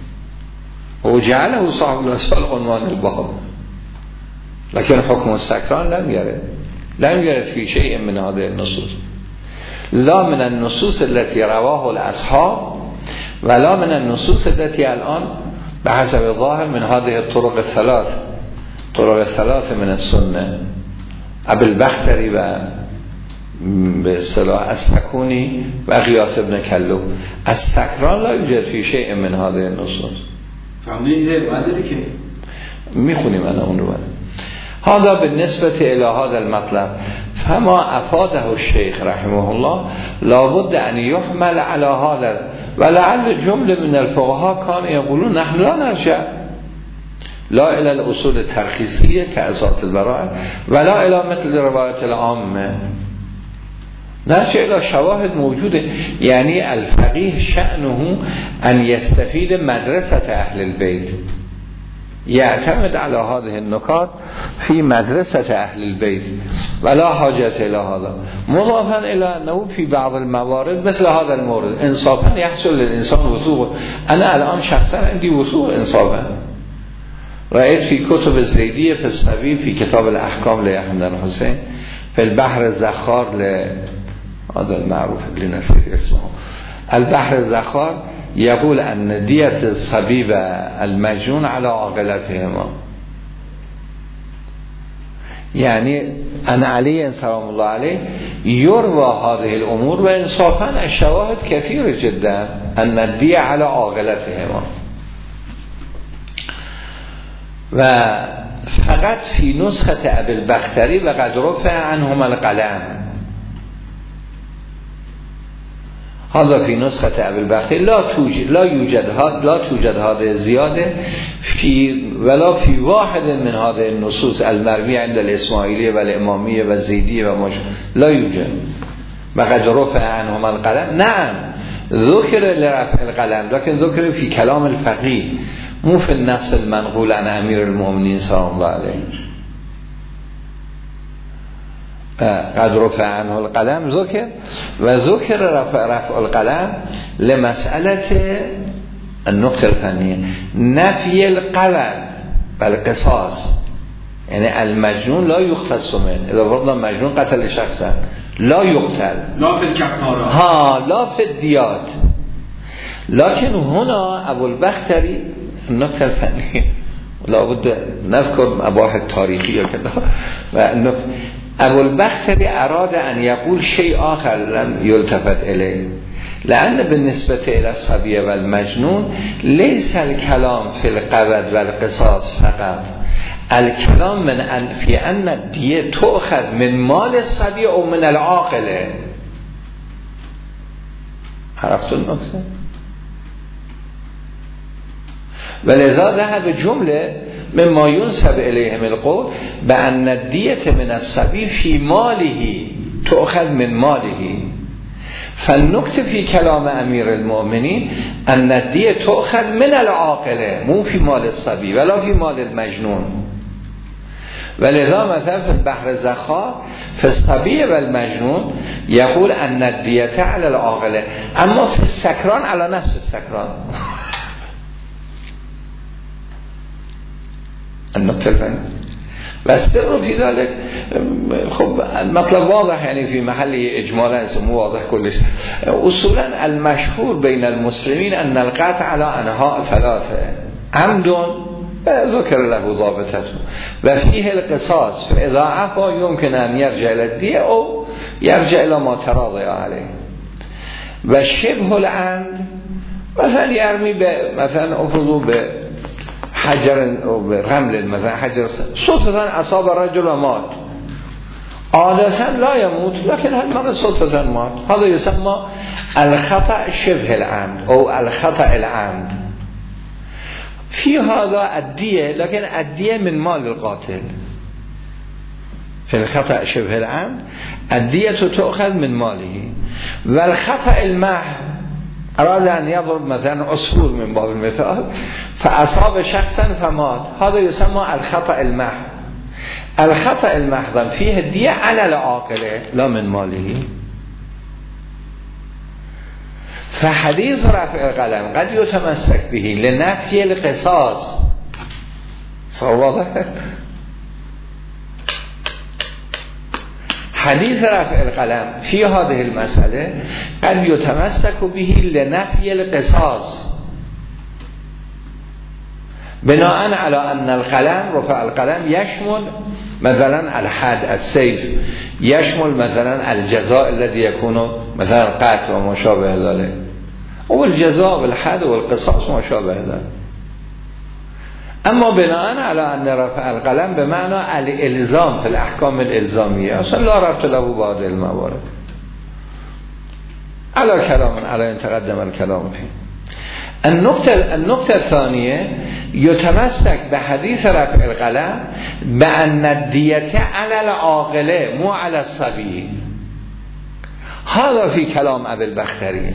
وجعله صاحب الوسائل عنوان الباب، لكن حكم السكران لم يرد في شيء من هذه النصوص، لا من النصوص التي رواه الأصحاب ولا من النصوص التي الآن بحسب الظاهر من هذه الطرق الثلاث من السنة. ابوالبختری و به اصطلاح السکونی و قیاس ابن کلو. السکران لا یوجد في شيء من هذه النصوص. فهمید بعد که میخونیم انا اون رو بعد. هذا بالنسبة الى هذا المطلب فما افاده الشيخ رحمه الله لابد ان يحمل على هذا ولعل جمله من الفقهاء كانوا يقولون نحن لا نرجع لا الى الاصول الترخيصيه كاساط البراءه ولا الى مثل روایت العامه، نرجع الى شواهد موجوده. يعني الفقيه شأنه ان يستفيد مدرسة اهل البيت، يعتمد على هذه النکات في مدرسة اهل البيت ولا حاجة الى هذا. مضافا الى انه في بعض الموارد مثل هذا المورد انصافا يحصل للانسان وثوق. انا الان شخصا عندي وثوق انصافا. رأيت في كتب الزيدية في الصبي في كتاب الاحكام ليحيى بن الحسين في البحر الزخار هذا المعروف لنسيت اسمه البحر الزخار يقول أن دية الصبي المجنون على عاقلتهما. يعني أن علي سلام الله عليه يروى هذه الأمور وإنصافا الشواهد كثيرة جدا أن الدية على عاقلتهما. وفقط في نسخة أبي البختري وقد رفع عنهما القلم. هذا في نسخة أبي البختري لا توجد هذا زيادة ولا في واحد من هذه النصوص المروية عند الإسماعيلية والإمامية والزيدية لا يوجد. وقد رفع عنهما القلم. نعم ذكر لرفع القلم لكن ذكر في كلام الفقيه مو في النص المنقول عن امیر المؤمنین سلام الله علیه. قد رفع عنه القلم ذكر وذكر رفع القلم لمسألة النقطة الفنية نفي القلم بالقصاص. يعني المجنون لا يختص منه اذا فرضنا مجنون قتل شخصا لا يقتل لا في الكفارات لا في الديات. لكن هنا ابو البختري النقطة الفنية لابد نذكر مباحث تاريخية كده. أبو البختري أراد أن يقول شيء آخر لم يلتفت إليه لأن بالنسبة إلى الصبي والمجنون ليس الكلام في القبض والقصاص فقط. الكلام في أن الدية تؤخذ من مال الصبي أو من العاقله. عرفتوا النقطة؟ ولذا ذهب جمله مما ينسب إليهم القول بأن الدية من الصبي في ماله تؤخذ من ماله. فالنكتة في كلام أمير المؤمنين أن الدية تؤخذ من العاقله مو في مال الصبي ولا في مال المجنون. ولذا مثلا في البحر الزخار في الصبي والمجنون يقول أن الدية على العاقله أما في السكران على نفس السكران. النقطة الفنية واستر في ذلك. خب المطلب واضح يعني في محل إجمالا اسمه واضح كلش. أصولا المشهور بين المسلمين أن القطع على أنواع ثلاثة: عمد ذكر له ضابطته وفيه القصاص فإذا عفا يمكن أن يرجع إلى الدية أو يرجع إلى ما تراضي عليه. وشبه العمد مثلا يرمي مثلا أفرضوا حجر أو رمل مثلا حجر صدفة أصاب الرجل ومات. عادة لا يموت لكن هالمرة صدفة مات. هذا يسمى الخطأ شبه العمد أو الخطأ العمد. في هذا الدية لكن الدية من مال القاتل. في الخطأ شبه العمد الدية تؤخذ من ماله. والخطأ المحض أراد أن يضرب مثلا عصفور من باب المثال فأصاب شخصا فمات. هذا يسمى الخطأ المحض. الخطأ المحض فيه الدية على العاقله لا من ماله. فحديث رفع القلم قد يتمسك به لنفي القصاص. صوابه حديث رفع القلم في هذه المسألة قد يتمسك به لنفي القصاص بناء على أن القلم رفع القلم يشمل مثلا الحد السيف، يشمل مثلا الجزاء الذي يكون مثلا قتل وما شابه ذلك، والجزاء والحد والقصاص وما شابه ذلك. اما بناء على ان رفع القلم بمعنى الالزام في الاحكام الالزاميه اصلا لا ربط له بعض الموارد على كلام على ان تقدم الكلام فيه. النقطة الثانية يتمسك بحديث رفع القلم بأن الدية على العاقله مو على الصبي. هذا في كلام أبي البختري.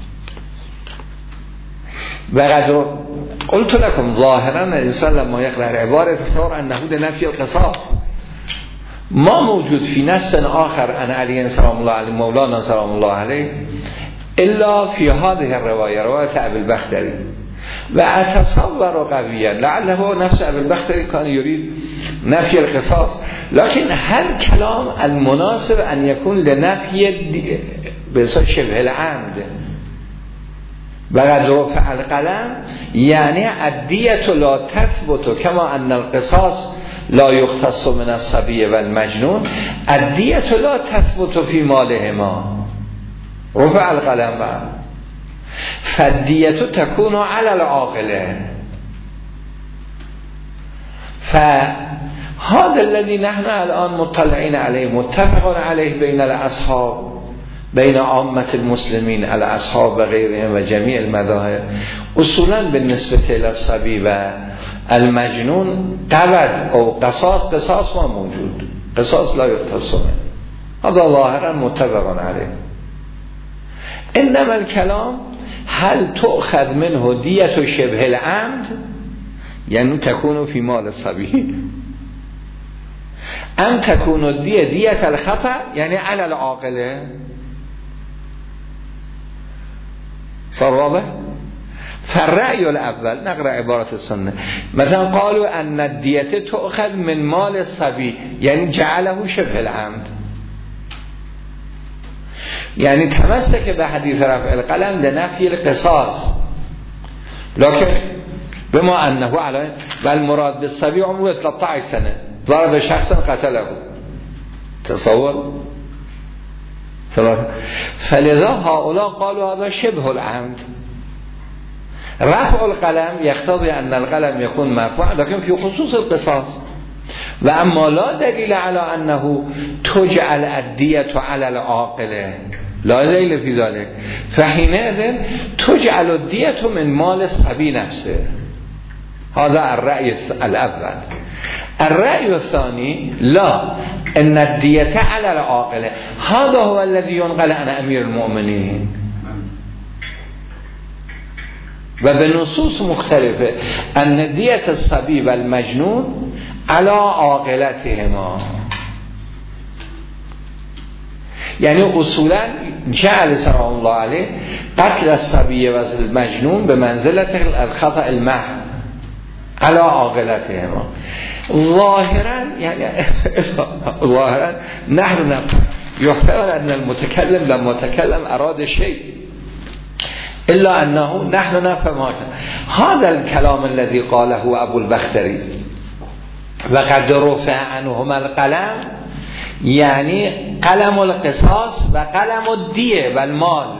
وقد قلت لكم ظاهرا الإنسان لما يقرأ العبارة تصور أنه لنفي القصاص. ما موجود في نص آخر عن علي سلام الله عليه مولانا سلام الله عليه إلا في هذه الرواية، رواية أبي البختري. وأتصور قويا لعله نفس أبي البختري كان يريد نفی القصاص، لكن هل كلام المناسب أن يكون لنفي بصورة شبه العمد وقد رفع القلم، يعني الدية لا تثبت كما أن القصاص لا يختص من الصبي والمجنون، الدية لا تثبت في مالهما، رفع القلم بعد، فالدية تكون على العاقلة. فهذا الذي نحن الآن مطلعين عليه متفق عليه بين الأصحاب، بين عامة المسلمين الأصحاب وغيرهم وجميع المذاهب، أصولا بالنسبة إلى الصبي والمجنون قبض أو قصاص ما موجود، قصاص لا يختص منه، هذا ظاهرا متفق عليه. إنما الكلام هل تؤخذ منه دية شبه العمد، يعني تكون في مال الصبي، أم تكون الدية دية الخطأ يعني على العاقلة؟ صار واضح؟ فالرأي الأول نقرأ عبارة السنة، مثلا قالوا أن الدية تؤخذ من مال الصبي، يعني جعله شبه العمد، يعني تمسك بحديث رفع القلم لنفي القصاص، لكن بما أنه على والمراد بالصبي عمره 13 سنة ضرب شخصا قتله، تصور، فلذا هؤلاء قالوا هذا شبه العمد. رفع القلم يقتضي أن القلم يكون مرفوع لكن في خصوص القصاص، وأما لا دليل على أنه تجعل الدية على العاقلة، لا دليل في ذلك، فحينئذ تجعل الدية من مال الصبي نفسه. هذا الرأي الأول. الرأي الثاني لا، أن الدية على العاقلة، هذا هو الذي ينقل عن أمير المؤمنين وبنصوص مختلفة أن دية الصبي والمجنون على عاقلتهما، يعني أصولا جعل سلام الله عليه قتل الصبي والمجنون بمنزلة الخطأ المحض على عاقلتهما. ظاهرا يعني ظاهرا نحن يحتمل أن المتكلم لما تكلم أراد شيء، إلا أنه نحن نفهم هذا الكلام الذي قاله أبو البختري وقد رفع عنهما القلم، يعني قلم القصاص وقلم الدية والمال،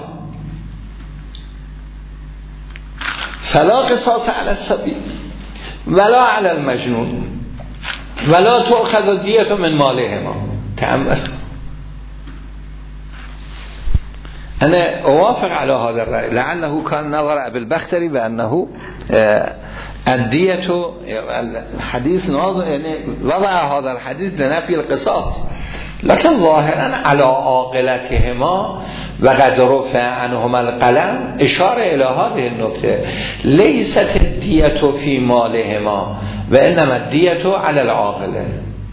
فلا قصاص على الصبي ولا على المجنون ولا تؤخذ الدية من مالهما. تأمل، أنا أوافق على هذا الرأي، لعله كان نظر أبي البختري بأنه الدية الحديث ناظر، يعني وضع هذا الحديث لنفي القصاص، لكن ظاهرا على عاقلتهما وقد رفع عنهما القلم إشارة إلى هذه النقطة، ليست الدية في مالهما وإنما الدية على العاقلة.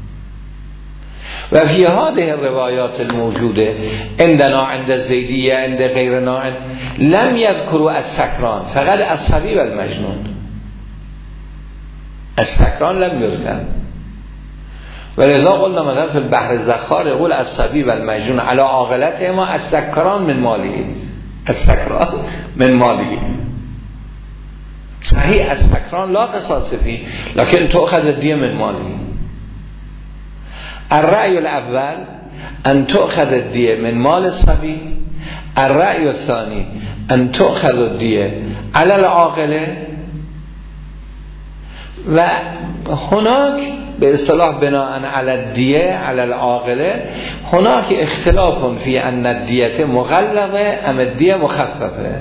وفي هذه الروايات الموجودة عندنا عند الزيدية عند غيرنا لم يذكروا السكران، فقط الصبي والمجنون، السكران لم يذكر. ولذا قلنا مثلا في البحر الزخار يقول الصبي والمجنون على عاقلتهما السكران من ماله، السكران من ماله. صحيح السكران لا قصاص فيه لكن تؤخذ الدية من ماله. الرأي الأول أن تؤخذ الدية من مال الصبي، الرأي الثاني أن تؤخذ الدية على العاقلة. وهناك باصطلاح بناء على الدية على العاقلة هناك اختلاف في أن الدية مغلظة أم الدية مخففة.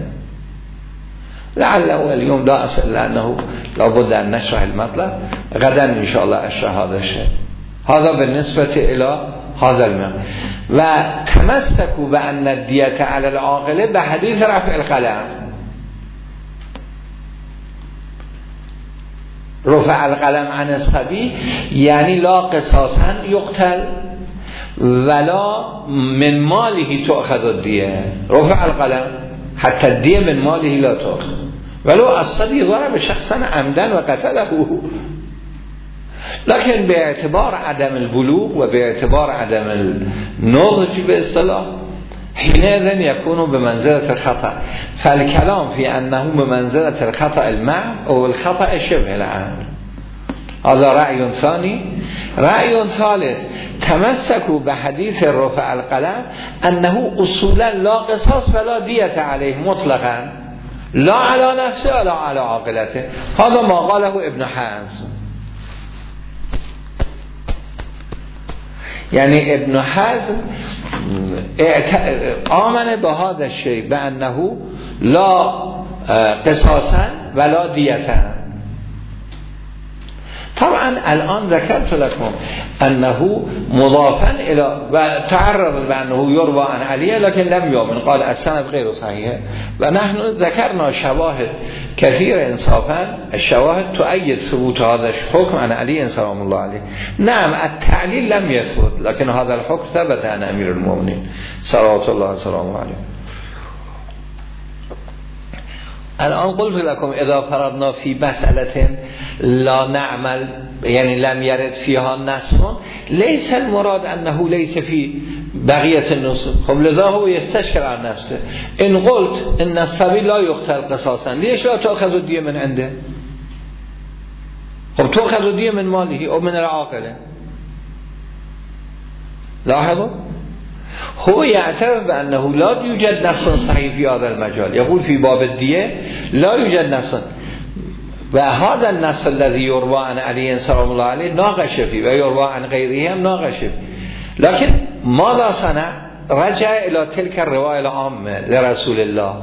لعله اليوم لا أسأل لأنه لابد أن نشرح المطلب، غدا إن شاء الله أشرح هذا الشيء. هذا بالنسبة إلى هذا المعنى. وتمسكوا بأن الدية على العاقلة بحديث رفع القلم، رفع القلم عن الصبي يعني لا قصاصا يقتل ولا من ماله تأخذ الدية، رفع القلم حتى الدية من ماله لا تأخذ، ولو الصبي ضرب شخصا عمدا وقتله لكن به اعتبار عدم البلوغ و به اعتبار عدم النضج به اصطلاح حينئذ يكون بمنزلة الخطأ، فالكلام في أنه بمنزلة الخطأ المعم أو الخطأ شبه العمد. هذا رأي ثاني. رأي ثالث تمسكوا بحديث رفع القلم أنه أصولا لا قصاص ولا دية عليه مطلقا، لا على نفسه ولا على عاقلته. هذا ما قاله ابن حزم. يعني ابن حزم آمن بهذا الشيء بأنه لا قصاصا ولا دية. طبعا الآن ذكرت لكم أنه مضافا إلى و تعرض بأنه يروى عن علي لكن لم يؤمن، قال السند غير صحيح. ونحن ذكرنا شواهد كثيرة انصافا، الشواهد تؤيد ثبوت هذا الحكم عن علي سلام الله عليه. نعم التعليل لم يثبت، لكن هذا الحكم ثبت عن أمير المؤمنين صلوات الله وسلامه عليه. الآن قلت لكم اذا فرضنا في مسألة لا نعمل يعني لم يرد فيها نص، ليس المراد أنه ليس في بقية النصوص. خب لذا هو يستشكل عن نفسه. إن قلت إن الصبي لا يقتل قصاصا، ليش لا تأخذ الدية من عنده؟ خب تأخذ الدية من ماله أو من العاقلة. لاحظوا هو يعترف بأنه لا يوجد نص صحيح في هذا المجال، يقول في باب الدية لا يوجد نص، وهذا النص الذي يروى عن علي سلام الله عليه ناقش فيه ويروى عن غيره هم ناقش فيه. لكن ماذا صنع؟ رجع إلى تلك الرواية العامة لرسول الله: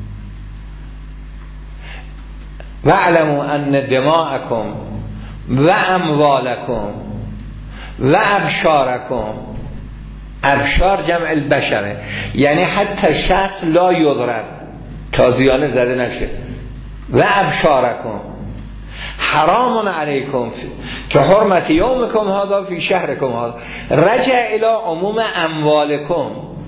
واعلموا أن دماءكم وأموالكم وأبشاركم، ابشار جمع البشره، یعنی حتی شخص لا یضرب تازیانه زده نشه، و ابشارکم حرام علیکم که حرمت یومکم هذا فی شهرکم هذا. رجع الى عموم اموالکم.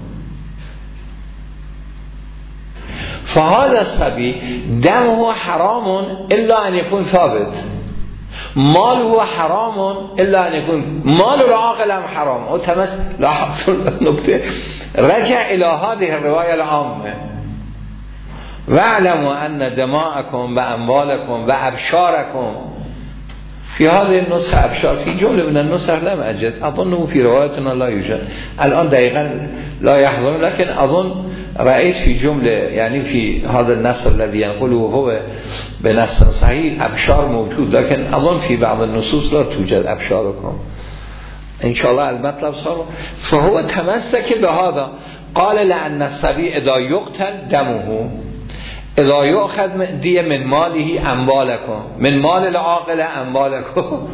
فهذا الصبي دمه حرام الا ان يكون ثابت، ماله حرام الا ان يكون مال العاقل هم حرام. او تمس لاحظ نکته، رجع الى هذه الروايه العامه: واعلموا ان دماءكم واموالكم وابشاركم. في هذه النسخه ابشار في جمله من النسخ لم اجد، اظنه في روايتنا لا يوجد الان دقيقا لا يحضر، لكن اظن رأيت في جملة يعني في هذا النص الذي ينقله هو بنص صحيح أبشار موجود، لكن أظن في بعض النصوص لا توجد أبشاركم. إن شاء الله المطلب صار. فهو تمسك بهذا، قال لأن الصبي إذا يقتل دمه، إذا يأخذ دية من ماله أموالكم، من مال العاقل أموالكم،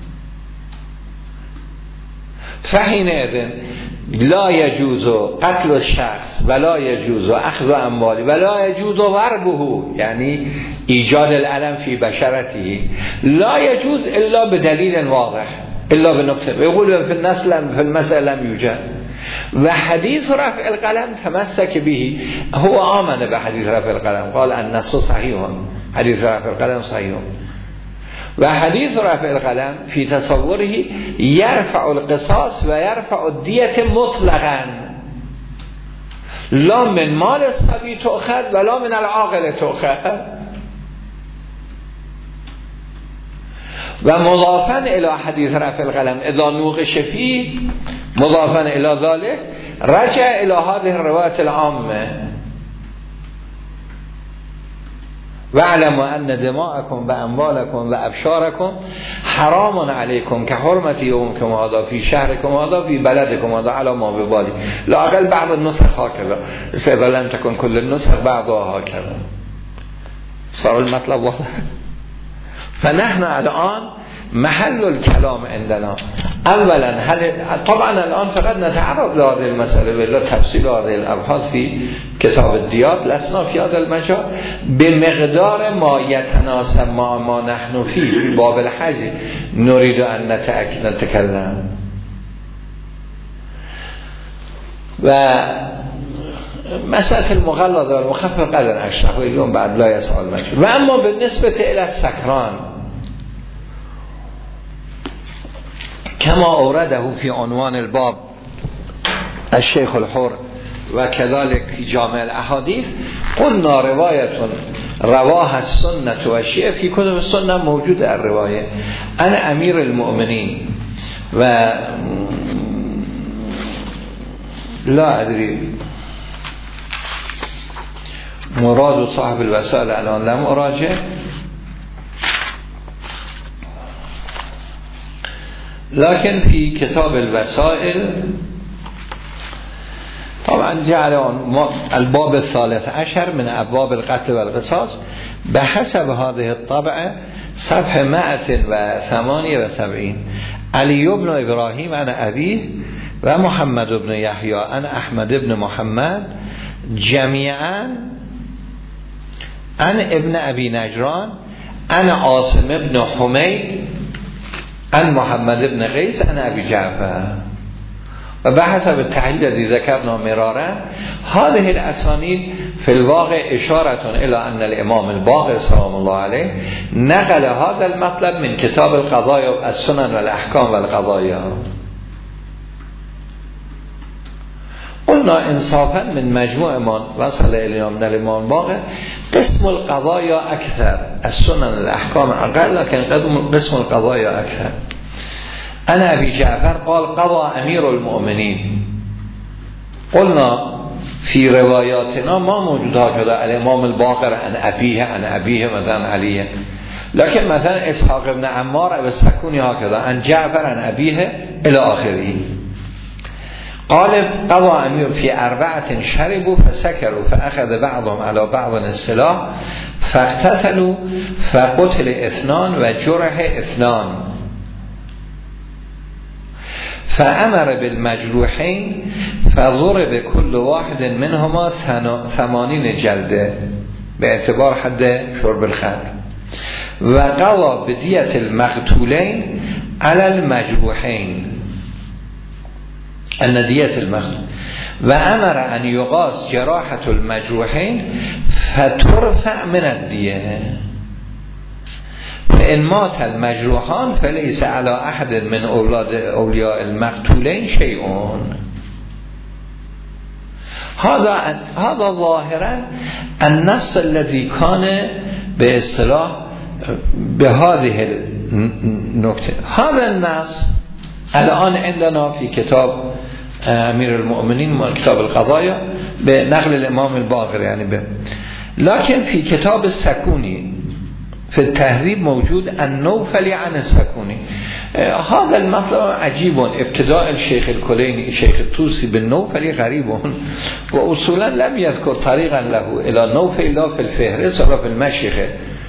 فحينئذ لا يجوز قتل الشخص ولا يجوز اخذ امواله ولا يجوز ضربه، يعني ایجاد الالم في بشرته، لا يجوز الا بدلیل واضح، الا بنقطه. يقول في النسل في المسألة لم يوجد. وحديث رفع القلم تمسك به، هو آمن بحديث رفع القلم، قال النص صحيح، حديث رفع القلم صحيح. وحديث رفع القلم في تصوره يرفع القصاص ويرفع الدية مطلقا، لا من مال الصبي تأخذ ولا من العاقل تأخذ. ومضافا إلى حديث رفع القلم إذا نوقش فيه، مضافا إلى ذلك رجع إلى هذه الرواية العامة: واعلموا أن دماءكم وأموالكم وأبشاركم حرام عليكم كحرمة يومكم هذا في شهركم هذا في بلدكم هذا على ما ببالي. لا أقل بعض النسخ هكذا، إذا لم تكن كل النسخ بعضها هكذا. صار المطلب واضح. فنحن الآن محل الكلام عندنا اولا طبعا الان فقط نتعرض لهذه المسألة ولا تفصيل هذه الابحاث في كتاب الديات، لسنا في هذا المجال بمقدار ما يتناسب ما نحن فيه في باب الحج نريد ان نتكلم. و مسألة المغلظة والمخفف قدر اشرح اليوم بعد لا يسأل المجال. و اما بالنسبة الى السكران، كما أورده في عنوان الباب الشيخ الحر وكذلك في جامع الأحاديث. قلنا رواية رواها السنة والشيعة في كتب السنة موجود الرواية أنا أمير المؤمنين و لا أدري مراد صاحب الوسائل الآن لم أراجع، لكن في كتاب الوسائل طبعا جعل الباب 13 من أبواب القتل والقصاص بحسب هذه الطبعة صفحة 178. علي بن إبراهيم عن أبيه و محمد بن يحيى عن أحمد بن محمد جميعا عن ابن أبي نجران عن عاصم بن حميد عن محمد بن قيس عن أبي جعفر. و بحسب التحلیل الذي ذكرنا مرارا هذه الأسانيد في الواقع إشارة إلى أن الإمام الباقر سلام الله عليه نقل هذا المطلب من كتاب القضايا السنن والأحكام والقضايا. قلنا انصافا من مجموع ما وصل إلينا من الإمام الباقر قسم القضايا أكثر، السنن الأحكام أقل، لكن قسم القضايا أكثر. أنا أبي جعفر قال قضى أمير المؤمنين. قلنا في رواياتنا ما موجود هكذا الإمام الباقر عن أبيه مثلا علي، لكن مثلا إسحاق بن عمار أبي السكوني هكذا عن جعفر عن أبيه إلى آخره. قال قضى أمير في 4 شربوا فسكروا فأخذ بعضهم على بعض السلاح فاقتتلوا فقتل 2 وجرح 2 فأمر بالمجروحين فضرب كل واحد منهما 80 جلده باعتبار حد شرب الخمر وقضى بدية المقتولين على المجروحين أن دية المقتول وأمر أن يقاس جراحة المجروحين فترفع من الدية فإن مات المجروحان فليس على أحد من أولياء المقتولين شيء. هذا ظاهرا النص الذي كان باصطلاح بهذه النكتة. هذا النص الآن عندنا في كتاب أمير المؤمنين كتاب القضايا بنقل الإمام الباقر يعني لكن في كتاب السكوني في التهذيب موجود النوفلي عن السكوني. هذا المطلب عجيب، ابتداء الشيخ الكليني الشيخ الطوسي بالنوفلي غريب وأصولا لم يذكر طريقا له إلى النوفل إلا في الفهرس ولا في المشيخة،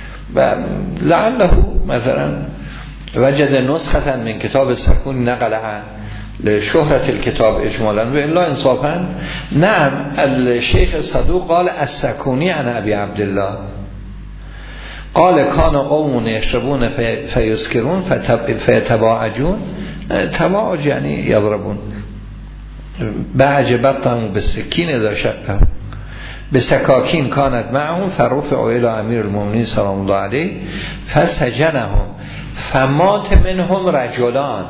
لعله مثلا وجد نسخة من كتاب السكوني نقلها لشهرة الكتاب إجمالا وإلا إنصافا. نعم الشيخ الصدوق قال السكوني عن أبي عبد الله قال كان قوم يشربون فيسكرون فيتباعجون، تباعج يعني يضربون، بعج بطنهم بالسكين إذا شقه بسكاكين كانت معهم فرفعوا إلى أمير المؤمنين سلام الله عليه فسجنهم فمات منهم رجلان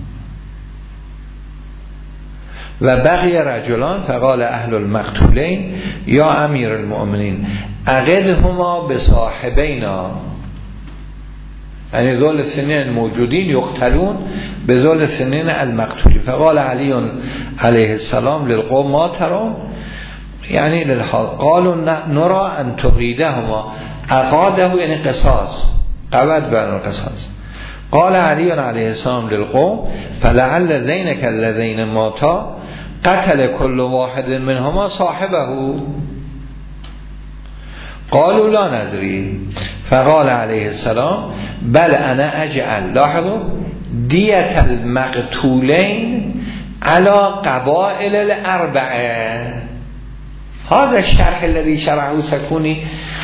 و بقي رجلان فقال أهل المقتولين یا امیر المؤمنین عقدهما بصاحبینا، یعنی ذول السنین الموجودین یقتلون به ذول السنین المقتولین. فقال علی علیه السلام للقوم ما ترون یعنی للحال قالوا نرى ان تقیدهما اقاده یعنی قصاص قود بین القصاص. قال علی علیه السلام للقوم فلعل ذینک الذین ماتا قتل كل واحد منهما صاحبه قالوا لا ندري فقال عليه السلام بل انا اجعل لاحظوا دیت المقتولين على قبائل الاربعه. هذا الشرح الذي شرحه سكوني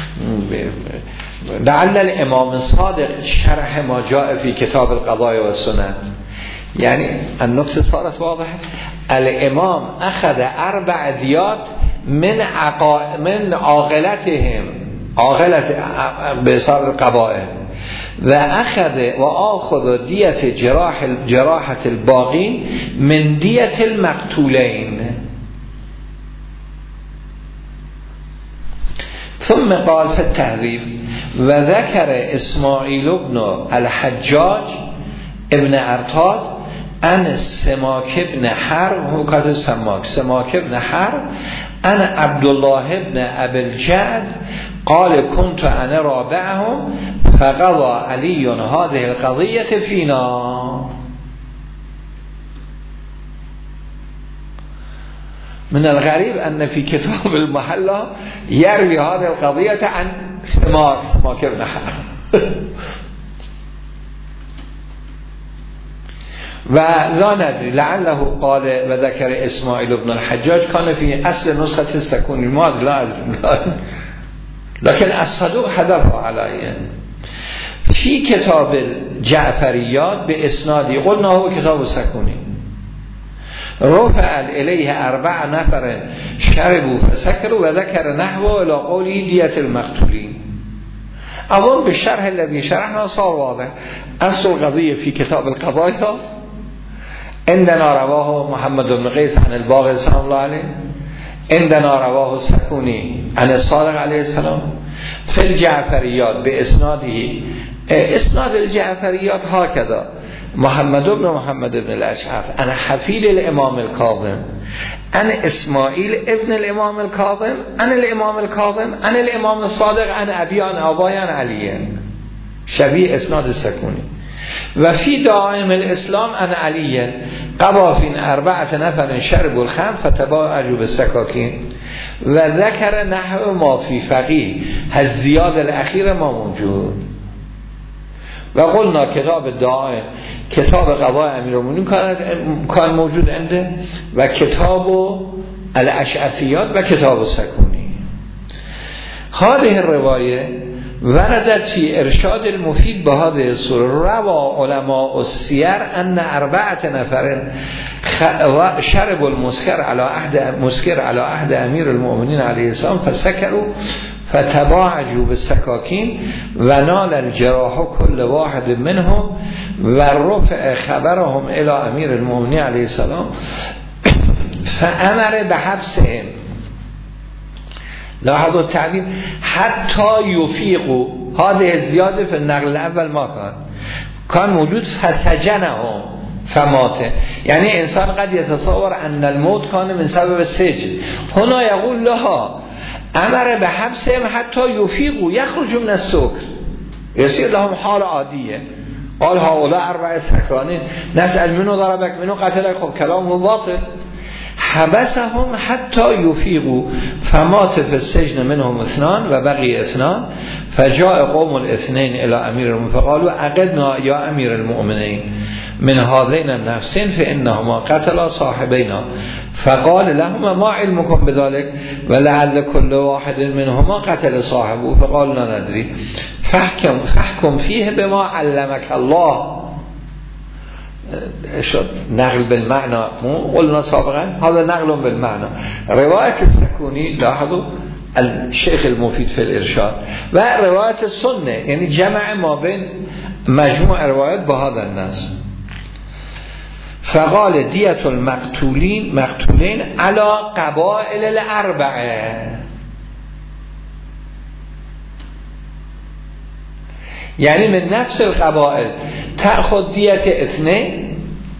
لعل الامام الصادق شرح ما جاء في كتاب القضايا والسنن، يعني النقطة صارت واضحة. الامام اخذ 4 دیات من عاقلتهم عاقلت بسبب القبائل و آخذ دیت جراحت الباقین من دیت المقتولین. ثم قال في التهذيب وذكر اسماعيل بن الحجاج ابن عرطاد ان سماك بن حرب، هو كاتب سماك بن حرب، ان عبد الله بن ابي الجعد قال كنت انا رابعهم فقضى علي هذه القضية فينا. من الغريب أن في كتاب المحلة يروي هذه القضية عن سماك بن حرب. ولا ندري لعله قال وذكر اسماعيل بن الحجاج كان في أصل نسخة السكوني الماضي لا أدري، لكن الصدوق حذف عليه. في كتاب الجعفريات بإسنادي قلنا هو كتاب السكوني رفع إليه 4 نفر شربوا فسكروا وذكر نحوه إلى قوله دية المقتولين. أظن بالشرح الذي شرحنا صار واضح. أصل القضية في كتاب القضايا عندنا رواه محمد بن قيس عن الباقر صلى الله عليه، عندنا رواه السكوني عن الصادق عليه السلام. في الجعفريات بإسناده، إسناد الجعفريات هكذا: محمد بن الأشعث أنا حفيد الإمام الكاظم، أنا إسماعيل ابن الإمام الكاظم، أنا الإمام الكاظم، أنا الإمام الصادق، أنا أبي، أنا أباي، أنا علي، شبيه إسناد السكوني. وفي دائم الإسلام أنا علي قضى في 4 نفر شربوا الخمر فتباعجوا بالسكاكين وذكر نحو ما في فقيه. الزيادة الأخيرة ما موجود. وقلنا كتاب الدائم كتاب قضاء امیر المؤمنین كان موجود عنده و کتاب الاشعثیات و کتاب السکونی. هذه الرواية وردت في ارشاد المفيد بهذه الصورة. روى علماء السير ان 4 نفر شربوا المسكر على عهد امیر المؤمنین علیه السلام فسكروا فتباعجوا بالسكاكين ونال الجراح كل واحد منهم ورفع خبرهم الى امیر المؤمنین علیه السلام فامر بحبسهم. لاحظوا التعبير حتى يفيقوا. هذه الزيادة في النقل الأول ما كان موجود فسجنهم فمات. يعني إنسان قد يتصور أن الموت كان من سبب السجن. هنا يقول لها امر بحبسهم حتى يفيقوا يخرجوا من السكر يصير لهم حال عادية. قال هؤلاء 4 سكرانين نسأل منه ضربك منه قتلك. خب كلام باطل. حبسهم حتى يفيقوا فمات في السجن منهم 2 وبقي 2 فجاء قوم الاثنين الى امير المؤمنين فقالوا عقدنا يا امير المؤمنين من هذين النفسين فانهما قتلا صاحبينا. فقال لهما ما علمكم بذلك ولعل كل واحد منهما قتل صاحبه. فقال لا ندري فاحكم فيه بما علمك الله. شد نقل بالمعنى قلنا سابقا هذا نقل بالمعنى. رواية السكوني لاحظوا الشيخ المفيد في الإرشاد و رواية السنة يعني جمع ما بين مجموع روايات بهذا الناس. فقال دية المقتولين على قبائل 4 يعني من نفس القبائل تأخذ دية 2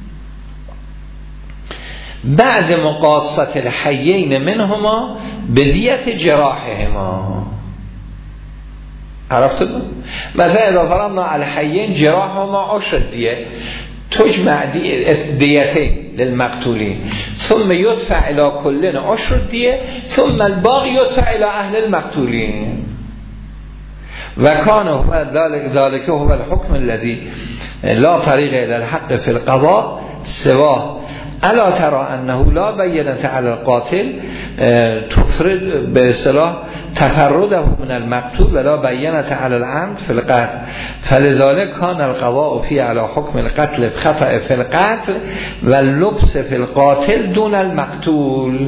بعد مقاصة الحيين منهما بدية جراحهما. عرفتم؟ مثلا إذا فرضنا الحيين جراحهما 10 دية تجمع ديتين للمقتولين ثم يدفع إلى كلنا 10 دية ثم الباقي يدفع إلى أهل المقتولين. وكان ذلك هو الحكم الذي لا طريق إلى الحق في القضاء سواه. ألا ترى أنه لا بينة على القاتل تفرد بصلاح تفرده من المقتول ولا بينة على العمد في القتل فلذلك كان القضاء فيه على حكم القتل بخطأ في القتل واللبس في القاتل دون المقتول.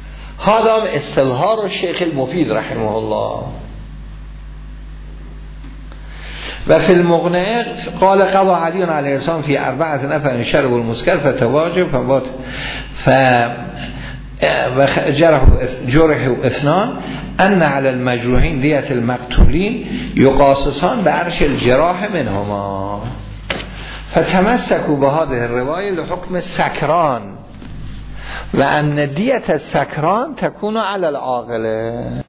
هذا استظهار الشيخ المفيد رحمه الله. و فی المغنع قال قضا علی علیه السلام فی 4 نفر شربوا المسکر فتواجب و جرح اثنان ان علی المجروحین دیت المقتولین یقاصصان به عرش الجراح منهما فتمسکوا به هذه الروایه لحکم سکران و ان دیت السکران تکون علی العاقله.